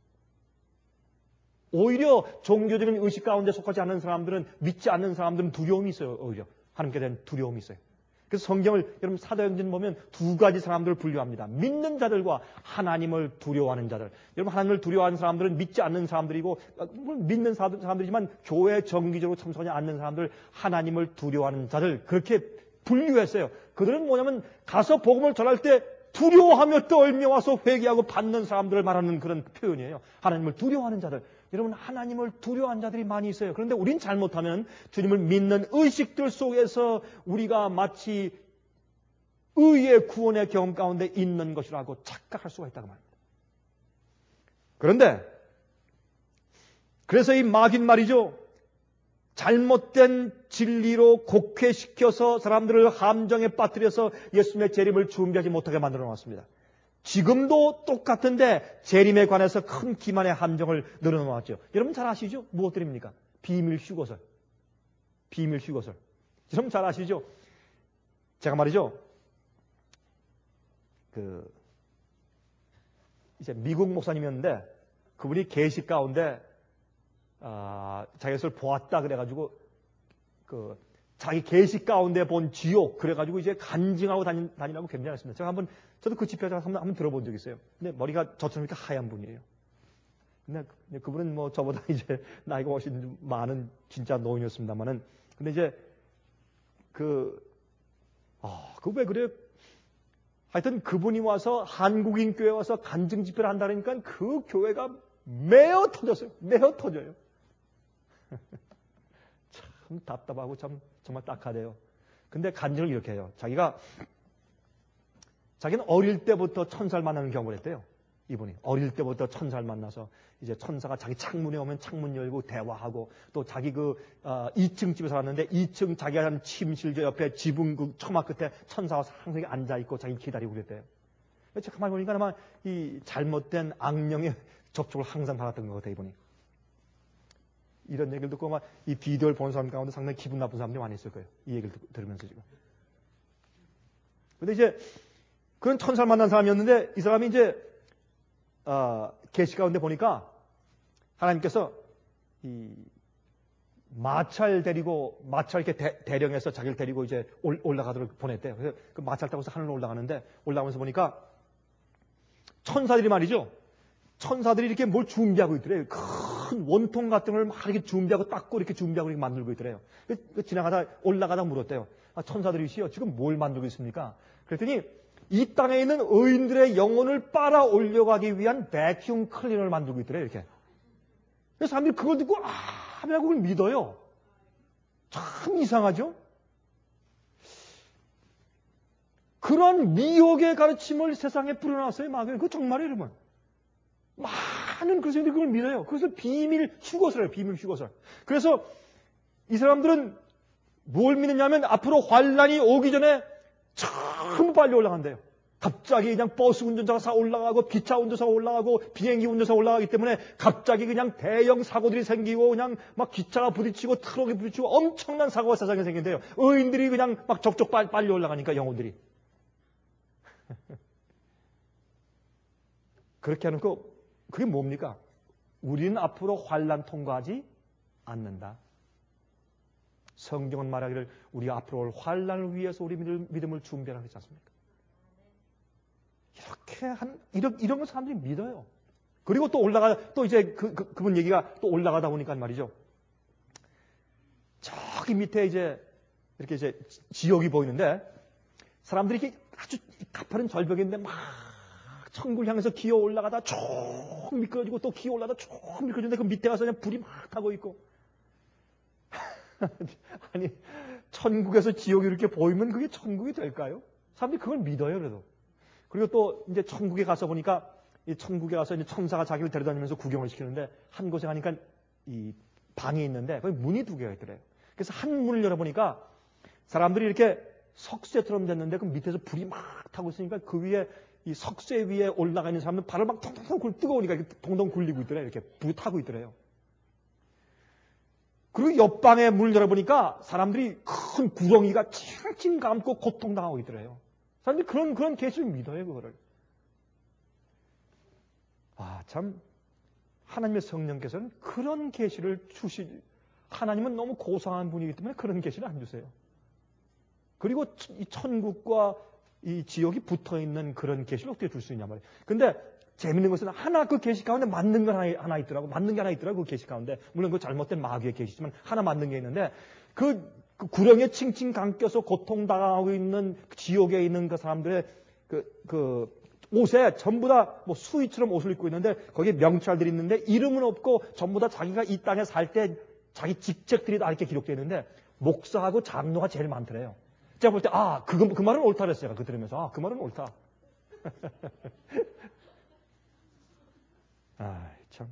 오히려 종교적인 의식 가운데 속하지 않는 사람들은, 믿지 않는 사람들은 두려움이 있어요. 오히려 하나님께 대한 두려움이 있어요. 그래서 성경을 여러분 사도행전 보면 두 가지 사람들을 분류합니다. 믿는 자들과 하나님을 두려워하는 자들. 여러분 하나님을 두려워하는 사람들은 믿지 않는 사람들이고 믿는 사람들이지만 교회에 정기적으로 참석하지 않는 사람들, 하나님을 두려워하는 자들 그렇게 분류했어요. 그들은 뭐냐면 가서 복음을 전할 때 두려워하며 떨며 와서 회개하고 받는 사람들을 말하는 그런 표현이에요. 하나님을 두려워하는 자들. 여러분 하나님을 두려워하는 자들이 많이 있어요. 그런데 우린 잘못하면 주님을 믿는 의식들 속에서 우리가 마치 의의 구원의 경험 가운데 있는 것이라고 착각할 수가 있다고 말입니다. 그런데 그래서 이 마귀는 말이죠. 잘못된 진리로 곡해시켜서 사람들을 함정에 빠뜨려서 예수님의 재림을 준비하지 못하게 만들어 놨습니다. 지금도 똑같은데 재림에 관해서 큰 기만의 함정을 늘어놓았죠. 여러분 잘 아시죠? 무엇들입니까? 비밀 휴거설. 비밀 휴거설. 여러분 잘 아시죠? 제가 말이죠. 그 이제 미국 목사님이었는데 그분이 계시 가운데 아, 자기 것을 보았다 그래가지고 그 자기 계시 가운데 본 지옥 그래가지고 이제 간증하고 다니, 다니라고 굉장했습니다. 제가 한번 저도 그 집회에서 한번, 한번 들어본 적이 있어요. 근데 머리가 저처럼 이렇게 하얀 분이에요. 근데 그분은 뭐 저보다 이제 나이가 훨씬 많은 진짜 노인이었습니다만은 근데 이제 그 아, 그 왜 그래? 하여튼 그분이 와서 한국인 교회 와서 간증 집회를 한다니까 그 교회가 매어 터졌어요. 매어 터져요. 참 답답하고 참 정말 딱하대요. 근데 간증을 이렇게 해요. 자기가 자기는 어릴 때부터 천사를 만나는 경험을 했대요. 이분이 어릴 때부터 천사를 만나서 이제 천사가 자기 창문에 오면 창문 열고 대화하고 또 자기 그 어, 이 층 집에 살았는데 이 층 자기가 한 침실 옆에 지붕 그 처마 끝에 천사가 항상 앉아 있고 자기 기다리고 그랬대요. 제가 가만히 보니까 아마 이 잘못된 악령의 접촉을 항상 받았던 것 같아요, 이분이. 이런 얘기를 듣고 막 이 비디오를 보는 사람 가운데 상당히 기분 나쁜 사람들이 많이 있을 거예요. 이 얘기를 들으면서 지금. 근데 이제 그런 천사를 만난 사람이었는데 이 사람이 이제 어, 계시 가운데 보니까 하나님께서 이 마찰 데리고 마찰 이렇게 대, 대령해서 자기를 데리고 이제 올, 올라가도록 보냈대요. 그래서 그 마찰 타고서 하늘로 올라가는데 올라가면서 보니까 천사들이 말이죠. 천사들이 이렇게 뭘 준비하고 있더래요. 큰 원통 같은 걸 막 이렇게 준비하고 닦고 이렇게 준비하고 이렇게 만들고 있더래요. 지나가다 올라가다 물었대요. 아, 천사들이시여 지금 뭘 만들고 있습니까? 그랬더니 이 땅에 있는 의인들의 영혼을 빨아 올려가기 위한 베큐um 클리너를 만들고 있더래요. 이렇게. 그래서 사람들이 그걸 듣고 아 하고 그걸 믿어요. 참 이상하죠? 그런 미혹의 가르침을 세상에 뿌려놨어요. 마귀는. 그거 정말이에요, 여러분. 많은 그리스도인들이 그걸 믿어요. 그래서 비밀 휴거설, 비밀 휴거설. 그래서 이 사람들은 뭘 믿느냐면 앞으로 환란이 오기 전에 참 빨리 올라간대요. 갑자기 그냥 버스 운전사가 올라가고 기차 운전사가 올라가고 비행기 운전사가 올라가기 때문에 갑자기 그냥 대형 사고들이 생기고 그냥 막 기차가 부딪히고 트럭이 부딪히고 엄청난 사고가 세상에 생긴대요. 의인들이 그냥 막 적적 빨리, 빨리 올라가니까 영혼들이. 그렇게 해놓고 그게 뭡니까? 우리는 앞으로 환란 통과하지 않는다. 성경은 말하기를 우리가 앞으로 올 환란을 위해서 우리 믿음을 준비하라고 했지 않습니까? 이렇게 한, 이런, 이런 걸 사람들이 믿어요. 그리고 또 올라가, 또 이제 그, 그, 그분 얘기가 또 올라가다 보니까 말이죠. 저기 밑에 이제 이렇게 이제 지옥이 보이는데 사람들이 이렇게 아주 가파른 절벽이 있는데 막 천국을 향해서 기어 올라가다 쭉 미끄러지고 또 기어 올라가다 쭉 미끄러지는데 그 밑에 가서 그냥 불이 막 타고 있고. 아니, 천국에서 지옥이 이렇게 보이면 그게 천국이 될까요? 사람들이 그걸 믿어요, 그래도. 그리고 또 이제 천국에 가서 보니까 이 천국에 가서 이제 천사가 자기를 데려다니면서 구경을 시키는데 한 곳에 가니까 이 방이 있는데 거기 문이 두 개가 있더래요. 그래서 한 문을 열어보니까 사람들이 이렇게 석쇠처럼 됐는데 그 밑에서 불이 막 타고 있으니까 그 위에 이 석쇠 위에 올라가 있는 사람들 발을 막 통통통 굴 뜨거우니까 이렇게 동동 굴리고 있더래요. 이렇게 불이 타고 있더래요. 그리고 옆방에 문을 열어보니까 사람들이 큰 구덩이가 칭칭 감고 고통당하고 있더래요. 사람들이 그런, 그런 계시를 믿어요, 그거를. 아, 참, 하나님의 성령께서는 그런 계시를 주시, 하나님은 너무 고상한 분이기 때문에 그런 계시를 안 주세요. 그리고 이 천국과 이 지옥이 붙어 있는 그런 계시를 어떻게 줄 수 있냐 말이에요. 근데 재밌는 것은 하나 그 계시 가운데 맞는 건 하나, 하나 있더라고. 맞는 게 하나 있더라고, 그 계시 가운데. 물론 그 잘못된 마귀의 계시지만 하나 맞는 게 있는데 그, 그 구렁이에 칭칭 감겨서 고통당하고 있는 지옥에 있는 그 사람들의 그, 그 옷에 전부 다 뭐 수의처럼 옷을 입고 있는데 거기에 명찰들이 있는데 이름은 없고 전부 다 자기가 이 땅에 살 때 자기 직책들이 다 이렇게 기록되어 있는데 목사하고 장로가 제일 많더래요. 제가 볼 때 아, 그, 그 말은 옳다 그랬어요. 제가 그 들으면서 아, 그 말은 옳다. 아, 참.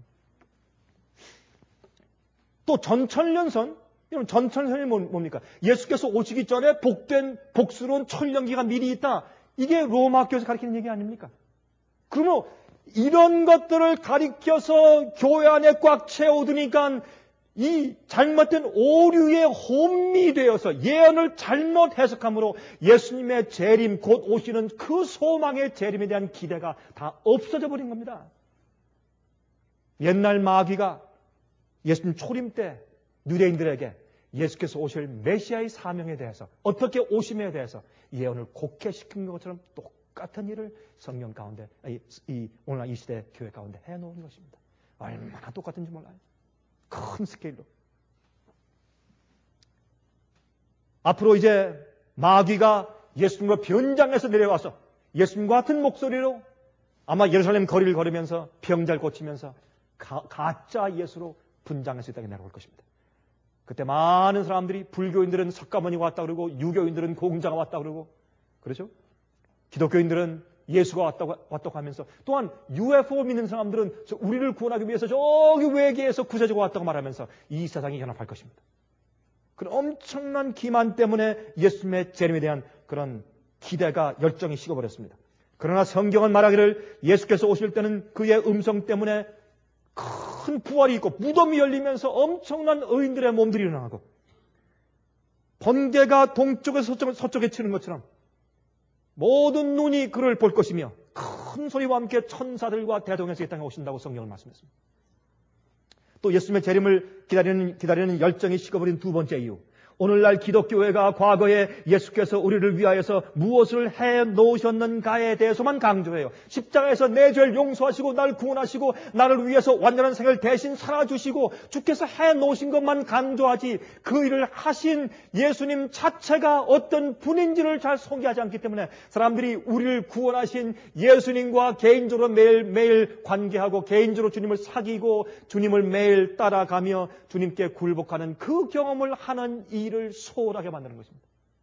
또 전천년선, 여러분 전천년이 뭡니까? 예수께서 오시기 전에 복된 복스러운 천년기가 미리 있다. 이게 로마 학교에서 가르치는 얘기 아닙니까? 그러면 이런 것들을 가리켜서 교회 안에 꽉 채워두니까 이 잘못된 오류에 혼미되어서 예언을 잘못 해석함으로 예수님의 재림, 곧 오시는 그 소망의 재림에 대한 기대가 다 없어져 버린 겁니다. 옛날 마귀가 예수님 초림 때 유대인들에게 예수께서 오실 메시아의 사명에 대해서 어떻게 오심에 대해서 예언을 곡해시킨 것처럼 똑같은 일을 성경 가운데 이, 이 오늘날 이 시대 교회 가운데 해놓은 것입니다. 얼마나 똑같은지 몰라요. 큰 스케일로. 앞으로 이제 마귀가 예수님과 변장해서 내려와서 예수님과 같은 목소리로 아마 예루살렘 거리를 걸으면서 병자를 고치면서 가, 가짜 예수로 분장해서 이 땅에 내려올 것입니다. 그때 많은 사람들이 불교인들은 석가모니가 왔다 그러고 유교인들은 공자가 왔다 그러고 그렇죠? 기독교인들은 예수가 왔다고, 왔다고 하면서 또한 유에프오 믿는 사람들은 우리를 구원하기 위해서 저기 외계에서 구세주가 왔다고 말하면서 이 세상이 연합할 것입니다. 그런 엄청난 기만 때문에 예수님의 재림에 대한 그런 기대가 열정이 식어버렸습니다. 그러나 성경은 말하기를 예수께서 오실 때는 그의 음성 때문에 큰 부활이 있고 무덤이 열리면서 엄청난 의인들의 몸들이 일어나고 번개가 동쪽에서 서쪽, 서쪽에 치는 것처럼 모든 눈이 그를 볼 것이며 큰 소리와 함께 천사들과 대동에서 이 땅에 오신다고 성경을 말씀했습니다. 또 예수님의 재림을 기다리는, 기다리는 열정이 식어버린 두 번째 이유. 오늘날 기독교회가 과거에 예수께서 우리를 위하여서 무엇을 해 놓으셨는가에 대해서만 강조해요. 십자가에서 내 죄를 용서하시고 나를 구원하시고 나를 위해서 완전한 생을 대신 살아주시고 주께서 해 놓으신 것만 강조하지 그 일을 하신 예수님 자체가 어떤 분인지를 잘 소개하지 않기 때문에 사람들이 우리를 구원하신 예수님과 개인적으로 매일매일 관계하고 개인적으로 주님을 사귀고 주님을 매일 따라가며 주님께 굴복하는 그 경험을 하는 이 일을 소홀하게 만드는 것입니다.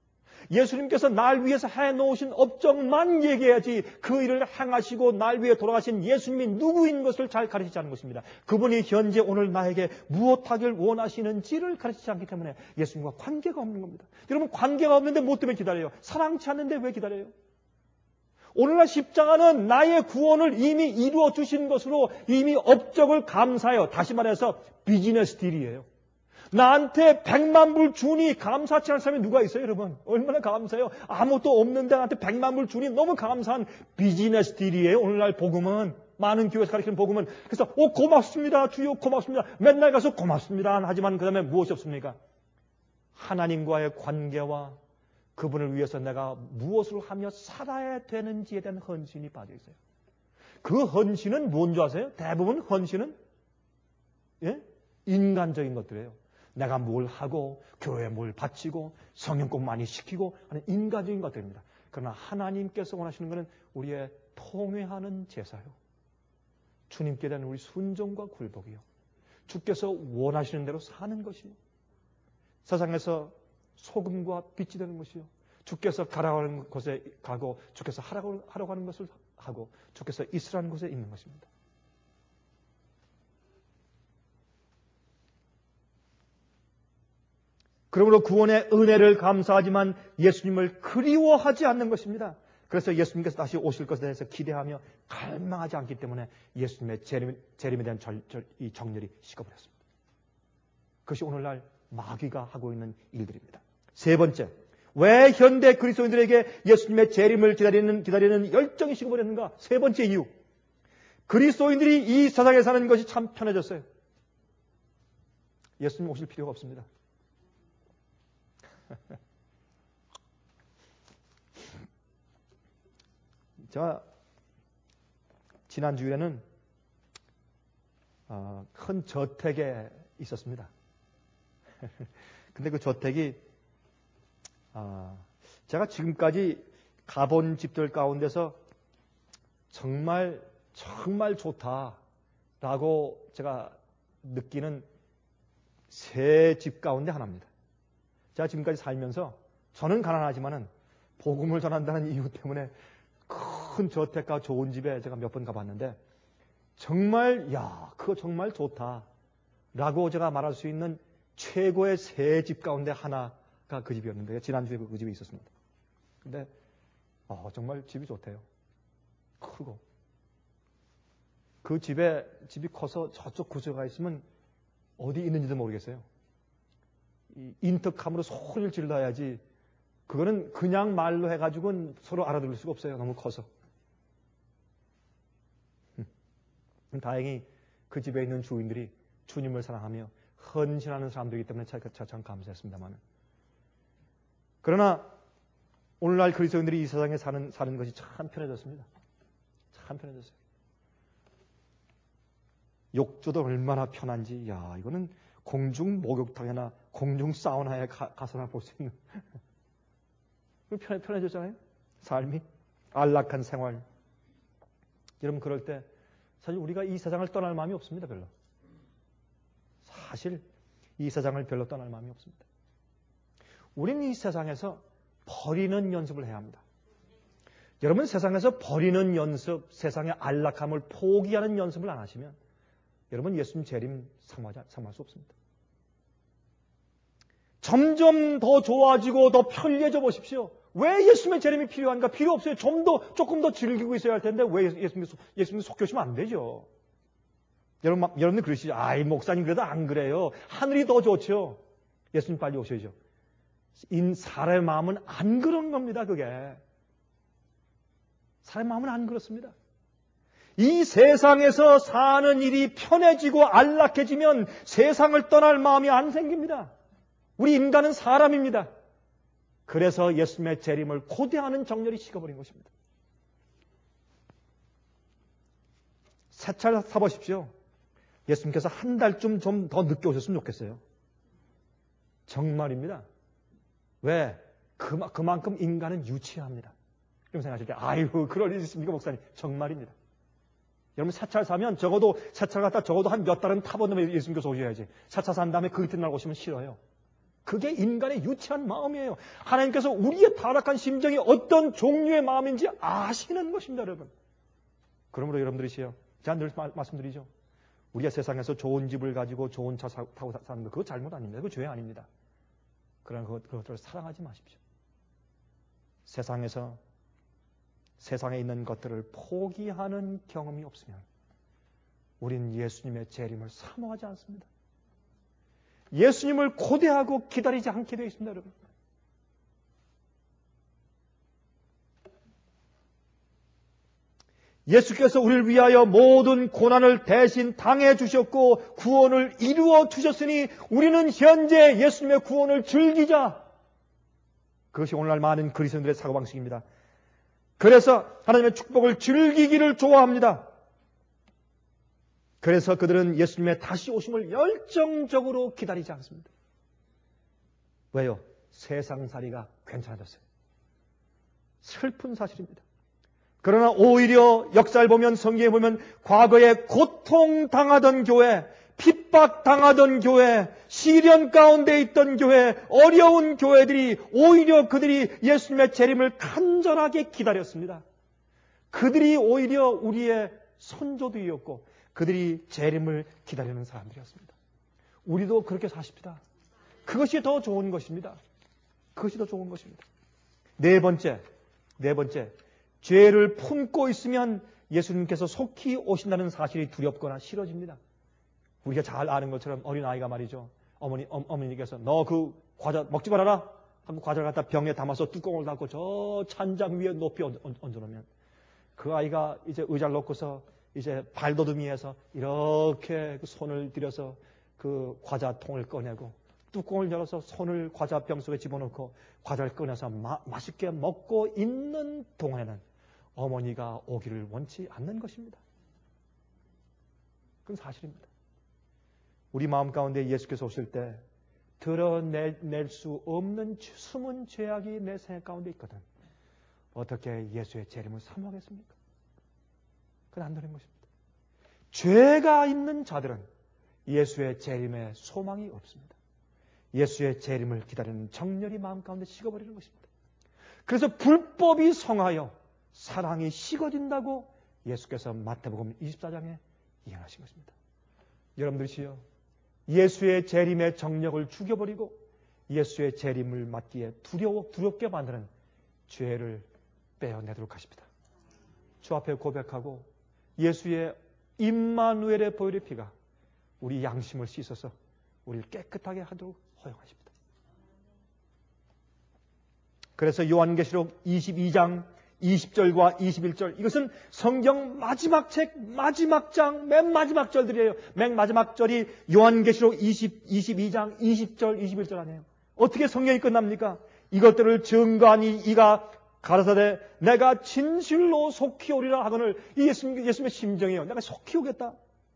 예수님께서 날 위해서 해놓으신 업적만 얘기해야지 그 일을 행하시고 날 위해 돌아가신 예수님이 누구인 것을 잘 가르치지 않는 것입니다. 그분이 현재 오늘 나에게 무엇하길 원하시는지를 가르치지 않기 때문에 예수님과 관계가 없는 겁니다. 여러분, 관계가 없는데 뭐 때문에 기다려요? 사랑치 않는데 왜 기다려요? 오늘날 십자가는 나의 구원을 이미 이루어 주신 것으로 이미 업적을 감사해요. 다시 말해서 비즈니스 딜이에요. 나한테 백만 불 주니 감사치 않은 사람이 누가 있어요, 여러분? 얼마나 감사해요. 아무것도 없는데 나한테 백만 불 주니 너무 감사한 비즈니스 딜이에요. 오늘날 복음은, 많은 교회에서 가르치는 복음은. 그래서 오 고맙습니다, 주여 고맙습니다, 맨날 가서 고맙습니다 하지만 그 다음에 무엇이 없습니까? 하나님과의 관계와 그분을 위해서 내가 무엇을 하며 살아야 되는지에 대한 헌신이 빠져 있어요. 그 헌신은 뭔지 아세요? 대부분 헌신은 예? 인간적인 것들이에요. 내가 뭘 하고 교회에 뭘 바치고 성경 꼭 많이 시키고 하는 인간적인 것들입니다. 그러나 하나님께서 원하시는 것은 우리의 통회하는 제사요. 주님께 대한 우리 순종과 굴복이요. 주께서 원하시는 대로 사는 것이요. 세상에서 소금과 빛이 되는 것이요. 주께서 가라고 하는 곳에 가고 주께서 하라고, 하라고 하는 것을 하고 주께서 있으라는 곳에 있는 것입니다. 그러므로 구원의 은혜를 감사하지만 예수님을 그리워하지 않는 것입니다. 그래서 예수님께서 다시 오실 것에 대해서 기대하며 갈망하지 않기 때문에 예수님의 재림, 재림에 대한 절, 절, 이 정렬이 식어버렸습니다. 그것이 오늘날 마귀가 하고 있는 일들입니다. 세 번째, 왜 현대 그리스도인들에게 예수님의 재림을 기다리는, 기다리는 열정이 식어버렸는가? 세 번째 이유, 그리스도인들이 이 세상에 사는 것이 참 편해졌어요. 예수님 오실 필요가 없습니다. 제가 지난주에는 어, 큰 저택에 있었습니다. 근데 그 저택이 어, 제가 지금까지 가본 집들 가운데서 정말 정말 좋다라고 제가 느끼는 세 집 가운데 하나입니다. 제가 지금까지 살면서 저는 가난하지만은 복음을 전한다는 이유 때문에 큰 저택과 좋은 집에 제가 몇 번 가봤는데 정말 야 그거 정말 좋다라고 제가 말할 수 있는 최고의 세 집 가운데 하나가 그 집이었는데 지난주에 그 집에 있었습니다. 근데 어, 정말 집이 좋대요. 크고 그 집에 집이 커서 저쪽 구석가 있으면 어디 있는지도 모르겠어요. 이 인터컴으로 소리를 질러야지 그거는 그냥 말로 해가지고는 서로 알아들을 수가 없어요. 너무 커서. 다행히 그 집에 있는 주인들이 주님을 사랑하며 헌신하는 사람들이기 때문에 제가 참 감사했습니다만. 그러나 오늘날 그리스도인들이 이 세상에 사는, 사는 것이 참 편해졌습니다. 참 편해졌어요. 욕조도 얼마나 편한지, 야, 이거는 공중 목욕탕이나 공중 사우나에 가, 가서나 볼 수 있는. 편해, 편해졌잖아요? 삶이. 안락한 생활. 여러분, 그럴 때 사실 우리가 이 세상을 떠날 마음이 없습니다, 별로. 사실 이 세상을 별로 떠날 마음이 없습니다. 우리는 이 세상에서 버리는 연습을 해야 합니다. 여러분, 세상에서 버리는 연습, 세상의 안락함을 포기하는 연습을 안 하시면 여러분 예수님 재림 상하지, 상할 수 없습니다. 점점 더 좋아지고 더 편리해져 보십시오. 왜 예수님의 재림이 필요한가? 필요 없어요. 좀 더, 조금 더 즐기고 있어야 할 텐데 왜 예수님, 예수님 속교시면 안 되죠. 여러분, 여러분들 그러시죠. 아이, 목사님 그래도 안 그래요. 하늘이 더 좋죠. 예수님 빨리 오셔야죠. 인, 사람의 마음은 안 그런 겁니다, 그게. 사람의 마음은 안 그렇습니다. 이 세상에서 사는 일이 편해지고 안락해지면 세상을 떠날 마음이 안 생깁니다. 우리 인간은 사람입니다. 그래서 예수님의 재림을 고대하는 정렬이 식어버린 것입니다. 새 차를 사보십시오. 예수님께서 한 달쯤 좀 더 늦게 오셨으면 좋겠어요. 정말입니다. 왜? 그마, 그만큼 인간은 유치합니다. 이런 생각하실 때, 아이고, 그럴 일이 있습니까, 목사님? 정말입니다. 여러분, 새 차를 사면 적어도, 새 차를 갖다 적어도 한 몇 달은 타본 다음에 예수님께서 오셔야지. 새 차 산 다음에 그 이튿날 오시면 싫어요. 그게 인간의 유치한 마음이에요. 하나님께서 우리의 타락한 심정이 어떤 종류의 마음인지 아시는 것입니다, 여러분. 그러므로 여러분들이시요. 제가 늘 마, 말씀드리죠. 우리가 세상에서 좋은 집을 가지고 좋은 차 사, 타고 사는 거 그거 잘못 아닙니다. 그거 죄 아닙니다. 그러나 그것, 그것들을 사랑하지 마십시오. 세상에서 세상에 있는 것들을 포기하는 경험이 없으면 우린 예수님의 재림을 사모하지 않습니다. 예수님을 고대하고 기다리지 않게 되어 있습니다, 여러분. 예수께서 우리를 위하여 모든 고난을 대신 당해 주셨고 구원을 이루어 주셨으니 우리는 현재 예수님의 구원을 즐기자. 그것이 오늘날 많은 그리스도인들의 사고방식입니다. 그래서 하나님의 축복을 즐기기를 좋아합니다. 그래서 그들은 예수님의 다시 오심을 열정적으로 기다리지 않습니다. 왜요? 세상살이가 괜찮아졌어요. 슬픈 사실입니다. 그러나 오히려 역사를 보면, 성경에 보면 과거에 고통당하던 교회, 핍박당하던 교회, 시련 가운데 있던 교회, 어려운 교회들이 오히려 그들이 예수님의 재림을 간절하게 기다렸습니다. 그들이 오히려 우리의 선조들이었고 그들이 재림을 기다리는 사람들이었습니다. 우리도 그렇게 사십시다. 그것이 더 좋은 것입니다. 그것이 더 좋은 것입니다. 네 번째, 네 번째, 죄를 품고 있으면 예수님께서 속히 오신다는 사실이 두렵거나 싫어집니다. 우리가 잘 아는 것처럼 어린아이가 말이죠. 어머니, 어, 어머니께서 너 그 과자 먹지 말아라. 한번 과자를 갖다 병에 담아서 뚜껑을 닫고 저 찬장 위에 높이 얹어놓으면 그 아이가 이제 의자를 놓고서 이제 발더듬이에서 이렇게 손을 들여서 그 과자통을 꺼내고 뚜껑을 열어서 손을 과자병 속에 집어넣고 과자를 꺼내서 마, 맛있게 먹고 있는 동안에는 어머니가 오기를 원치 않는 것입니다. 그건 사실입니다. 우리 마음 가운데 예수께서 오실 때 드러낼 수 없는 숨은 죄악이 내 생각 가운데 있거든. 어떻게 예수의 재림을 사모하겠습니까? 그건 안 되는 것입니다. 죄가 있는 자들은 예수의 재림에 소망이 없습니다. 예수의 재림을 기다리는 정열이 마음 가운데 식어버리는 것입니다. 그래서 불법이 성하여 사랑이 식어진다고 예수께서 마태복음 이십사 장에 예언하신 것입니다. 여러분들이시여, 예수의 재림의 정력을 죽여버리고 예수의 재림을 맞기에 두려워, 두렵게 만드는 죄를 빼어내도록 하십니다. 주 앞에 고백하고 예수의 임마누엘의 보혈의 피가 우리 양심을 씻어서 우리를 깨끗하게 하도록 허용하십니다. 그래서 요한계시록 이십이 장 이십 절과 이십일 절, 이것은 성경 마지막 책 마지막 장 맨 마지막 절들이에요. 맨 마지막 절이 요한계시록 이십, 이십이 장 이십 절 이십일 절 아니에요. 어떻게 성경이 끝납니까? 이것들을 증거하니 이가 가라사대 내가 진실로 속히 오리라 하거늘. 이 예수님, 예수님의 심정이에요. 내가 속히 오겠다.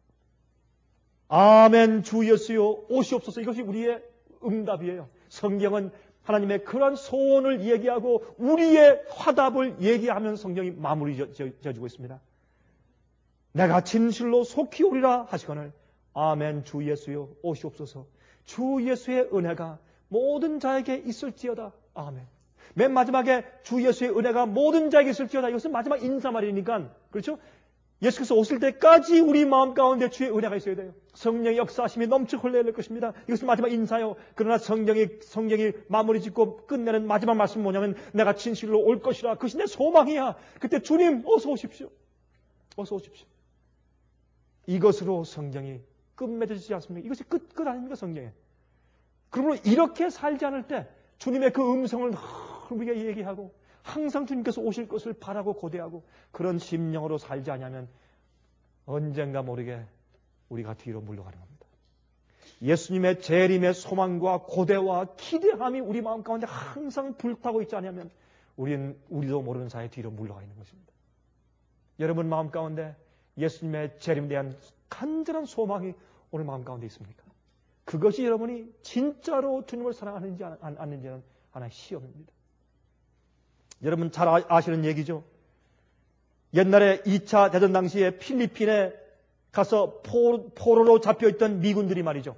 아멘. 주 예수여 오시옵소서. 이것이 우리의 응답이에요. 성경은 하나님의 그런 소원을 얘기하고 우리의 화답을 얘기하면 성경이 마무리 지어주고 있습니다. 내가 진실로 속히 오리라 하시거늘. 아멘. 주 예수여 오시옵소서. 주 예수의 은혜가 모든 자에게 있을지어다. 아멘. 맨 마지막에 주 예수의 은혜가 모든 자에게 있을지어다. 이것은 마지막 인사말이니까, 그렇죠? 예수께서 오실 때까지 우리 마음 가운데 주의 은혜가 있어야 돼요. 성령의 역사하심이 넘쳐 흘러낼 것입니다. 이것은 마지막 인사요. 그러나 성경이, 성경이 마무리 짓고 끝내는 마지막 말씀은 뭐냐면 내가 진실로 올 것이라. 그것이 내 소망이야. 그때 주님 어서 오십시오. 어서 오십시오. 이것으로 성경이 끝맺어지지 않습니까? 이것이 끝, 끝 아닙니까, 성경에? 그러므로 이렇게 살지 않을 때 주님의 그 음성을 우리가 얘기하고 항상 주님께서 오실 것을 바라고 고대하고 그런 심령으로 살지 않으면 언젠가 모르게 우리가 뒤로 물러가는 겁니다. 예수님의 재림의 소망과 고대와 기대함이 우리 마음 가운데 항상 불타고 있지 않으면 우리는 우리도 모르는 사이에 뒤로 물러가 있는 것입니다. 여러분 마음 가운데 예수님의 재림에 대한 간절한 소망이 오늘 마음 가운데 있습니까? 그것이 여러분이 진짜로 주님을 사랑하는지 않는지는 하나의 시험입니다. 여러분 잘 아시는 얘기죠. 옛날에 이 차 대전 당시에 필리핀에 가서 포로로 잡혀있던 미군들이 말이죠.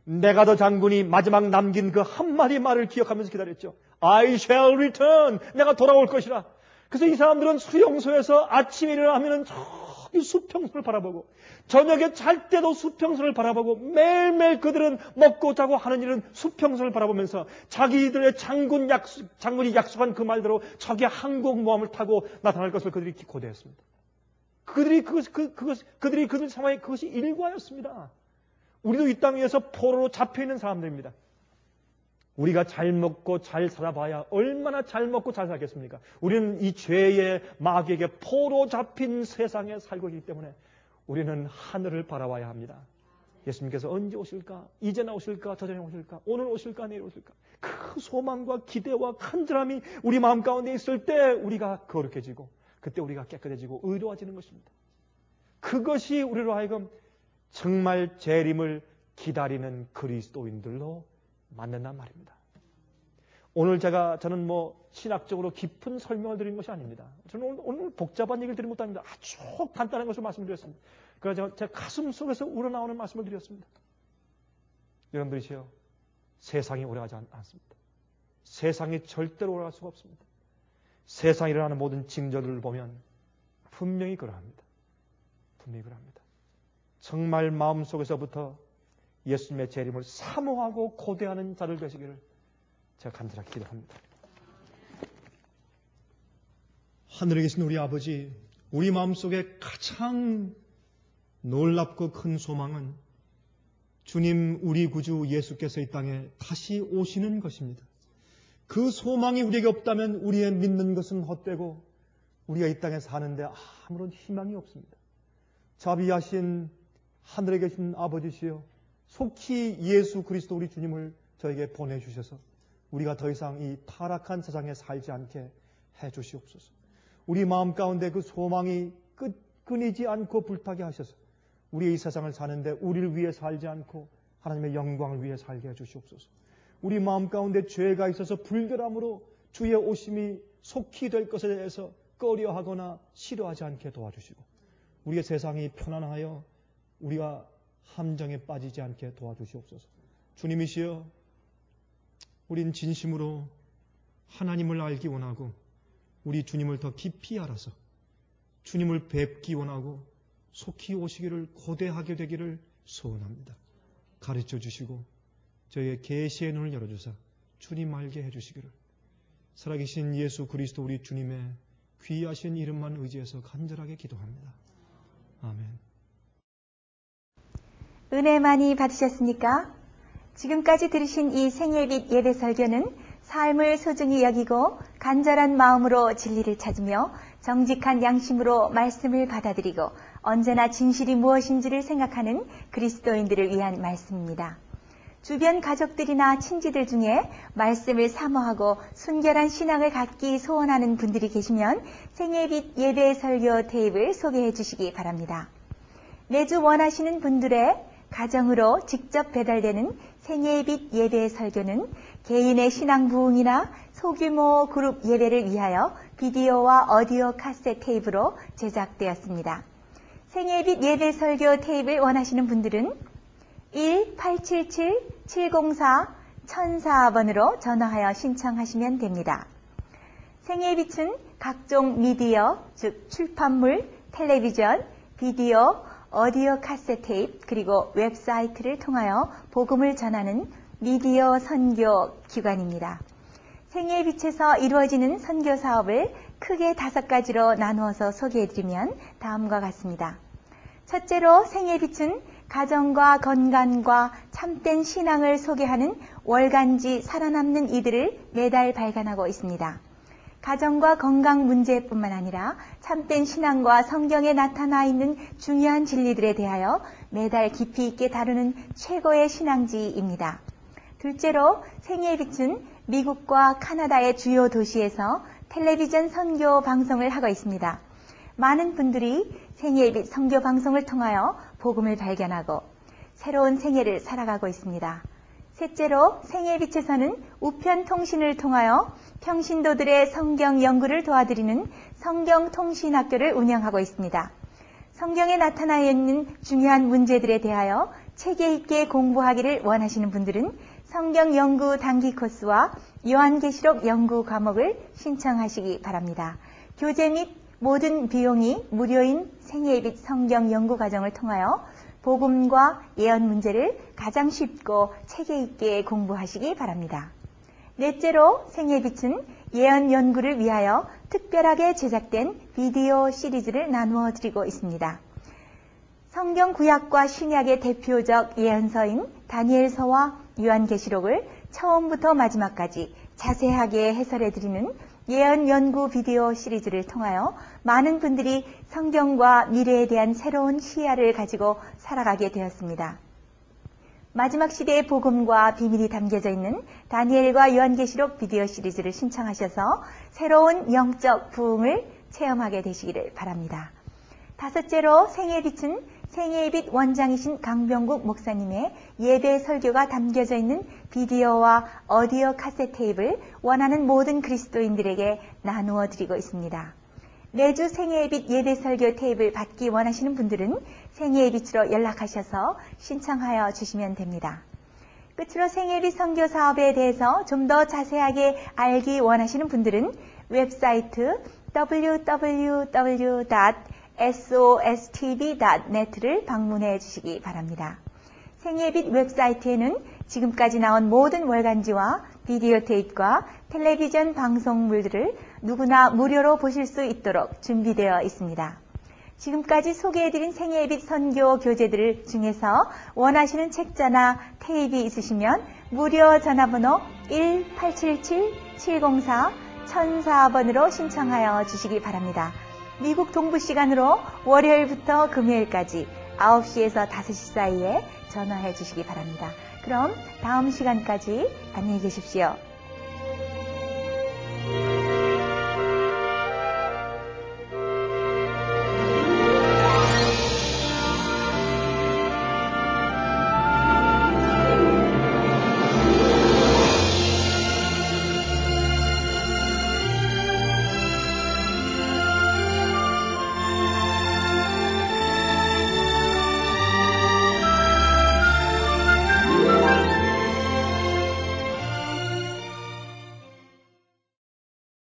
네가더 장군이 마지막 남긴 그 한마디 말을 기억하면서 기다렸죠. I shall return. 내가 돌아올 것이라. 그래서 이 사람들은 수용소에서 아침에 일어나면 저기 수평선을 바라보고 저녁에 잘 때도 수평선을 바라보고 매일매일 그들은 먹고 자고 하는 일은 수평선을 바라보면서 자기들의 장군 약속, 장군이 약속한 그 말대로 저기 항공모함을 타고 나타날 것을 그들이 고대했습니다. 그들이 그것, 그, 그것, 그들이 그들 상황에 그것이 일과였습니다. 우리도 이 땅 위에서 포로로 잡혀있는 사람들입니다. 우리가 잘 먹고 잘 살아봐야 얼마나 잘 먹고 잘 살겠습니까? 우리는 이 죄의 마귀에게 포로 잡힌 세상에 살고 있기 때문에 우리는 하늘을 바라봐야 합니다. 예수님께서 언제 오실까? 이제나 오실까? 저전에 오실까? 오늘 오실까? 내일 오실까? 그 소망과 기대와 간절함이 우리 마음 가운데 있을 때 우리가 거룩해지고 그때 우리가 깨끗해지고 의로워지는 것입니다. 그것이 우리로 하여금 정말 재림을 기다리는 그리스도인들로 만든단 말입니다. 오늘 제가 저는 뭐 신학적으로 깊은 설명을 드린 것이 아닙니다. 저는 오늘, 오늘 복잡한 얘기를 드린 것도 아닙니다. 아주 간단한 것을 말씀드렸습니다. 그래서 제 가슴 속에서 우러나오는 말씀을 드렸습니다. 여러분들이시여, 세상이 오래가지 않습니다. 세상이 절대로 오래갈 수가 없습니다. 세상에 일어나는 모든 징조들을 보면 분명히 그러합니다. 분명히 그러합니다. 정말 마음속에서부터 예수님의 재림을 사모하고 고대하는 자들 되시기를 제가 간절하게 기도합니다. 하늘에 계신 우리 아버지, 우리 마음속에 가장 놀랍고 큰 소망은 주님 우리 구주 예수께서 이 땅에 다시 오시는 것입니다. 그 소망이 우리에게 없다면 우리의 믿는 것은 헛되고 우리가 이 땅에 사는데 아무런 희망이 없습니다. 자비하신 하늘에 계신 아버지시여, 속히 예수 그리스도 우리 주님을 저에게 보내주셔서 우리가 더 이상 이 타락한 세상에 살지 않게 해주시옵소서. 우리 마음 가운데 그 소망이 끝, 끊이지 않고 불타게 하셔서 우리 이 세상을 사는데 우리를 위해 살지 않고 하나님의 영광을 위해 살게 해주시옵소서. 우리 마음 가운데 죄가 있어서 불결함으로 주의 오심이 속히 될 것에 대해서 꺼려하거나 싫어하지 않게 도와주시고 우리의 세상이 편안하여 우리가 함정에 빠지지 않게 도와주시옵소서. 주님이시여, 우린 진심으로 하나님을 알기 원하고 우리 주님을 더 깊이 알아서 주님을 뵙기 원하고 속히 오시기를 고대하게 되기를 소원합니다. 가르쳐 주시고 저희의 계시의 눈을 열어주사 주님 알게 해주시기를 살아계신 예수 그리스도 우리 주님의 귀하신 이름만 의지해서 간절하게 기도합니다. 아멘. 은혜 많이 받으셨습니까? 지금까지 들으신 이 생일빛 예배 설교는 삶을 소중히 여기고 간절한 마음으로 진리를 찾으며 정직한 양심으로 말씀을 받아들이고 언제나 진실이 무엇인지를 생각하는 그리스도인들을 위한 말씀입니다. 주변 가족들이나 친지들 중에 말씀을 사모하고 순결한 신앙을 갖기 소원하는 분들이 계시면 생일빛 예배 설교 테이프를 소개해 주시기 바랍니다. 매주 원하시는 분들의 가정으로 직접 배달되는 생애빛 예배 설교는 개인의 신앙 부흥이나 소규모 그룹 예배를 위하여 비디오와 오디오 카세트 테이프로 제작되었습니다. 생애빛 예배 설교 테이프를 원하시는 분들은 일 팔칠칠 칠공사 천사 번으로 전화하여 신청하시면 됩니다. 생애빛은 각종 미디어, 즉 출판물, 텔레비전, 비디오, 오디오 카세트 테이프 그리고 웹사이트를 통하여 복음을 전하는 미디어 선교 기관입니다. 생애의 빛에서 이루어지는 선교 사업을 크게 다섯 가지로 나누어서 소개해드리면 다음과 같습니다. 첫째로 생애의 빛은 가정과 건강과 참된 신앙을 소개하는 월간지 살아남는 이들을 매달 발간하고 있습니다. 가정과 건강 문제뿐만 아니라 참된 신앙과 성경에 나타나 있는 중요한 진리들에 대하여 매달 깊이 있게 다루는 최고의 신앙지입니다. 둘째로 생애의 빛은 미국과 카나다의 주요 도시에서 텔레비전 선교 방송을 하고 있습니다. 많은 분들이 생애의 빛 선교 방송을 통하여 복음을 발견하고 새로운 생애를 살아가고 있습니다. 셋째로 생애의 빛에서는 우편 통신을 통하여 평신도들의 성경 연구를 도와드리는 성경통신학교를 운영하고 있습니다. 성경에 나타나 있는 중요한 문제들에 대하여 체계 있게 공부하기를 원하시는 분들은 성경 연구 단기 코스와 요한계시록 연구 과목을 신청하시기 바랍니다. 교재 및 모든 비용이 무료인 생애빛 성경 연구 과정을 통하여 복음과 예언 문제를 가장 쉽고 체계 있게 공부하시기 바랍니다. 넷째로 생애빛은 예언 연구를 위하여 특별하게 제작된 비디오 시리즈를 나누어 드리고 있습니다. 성경 구약과 신약의 대표적 예언서인 다니엘서와 요한계시록을 처음부터 마지막까지 자세하게 해설해 드리는 예언 연구 비디오 시리즈를 통하여 많은 분들이 성경과 미래에 대한 새로운 시야를 가지고 살아가게 되었습니다. 마지막 시대의 복음과 비밀이 담겨져 있는 다니엘과 요한계시록 비디오 시리즈를 신청하셔서 새로운 영적 부흥을 체험하게 되시기를 바랍니다. 다섯째로 생애의 빛은 생애의 빛 원장이신 강병국 목사님의 예배 설교가 담겨져 있는 비디오와 오디오 카세트 테이프를 원하는 모든 그리스도인들에게 나누어 드리고 있습니다. 매주 생애의 빛 예배 설교 테이프를 받기 원하시는 분들은 생애의 빛으로 연락하셔서 신청하여 주시면 됩니다. 끝으로 생애의 빛 선교 사업에 대해서 좀 더 자세하게 알기 원하시는 분들은 웹사이트 더블유 더블유 더블유 닷 에스오에스티비 닷 넷을 방문해 주시기 바랍니다. 생애의 빛 웹사이트에는 지금까지 나온 모든 월간지와 비디오 테이프와 텔레비전 방송물들을 누구나 무료로 보실 수 있도록 준비되어 있습니다. 지금까지 소개해드린 생애의 빛 선교 교재들 중에서 원하시는 책자나 테이프 있으시면 무료 전화번호 일 팔칠칠 칠공사 천사 번으로 신청하여 주시기 바랍니다. 미국 동부 시간으로 월요일부터 금요일까지 아홉 시에서 다섯 시 사이에 전화해 주시기 바랍니다. 그럼 다음 시간까지 안녕히 계십시오.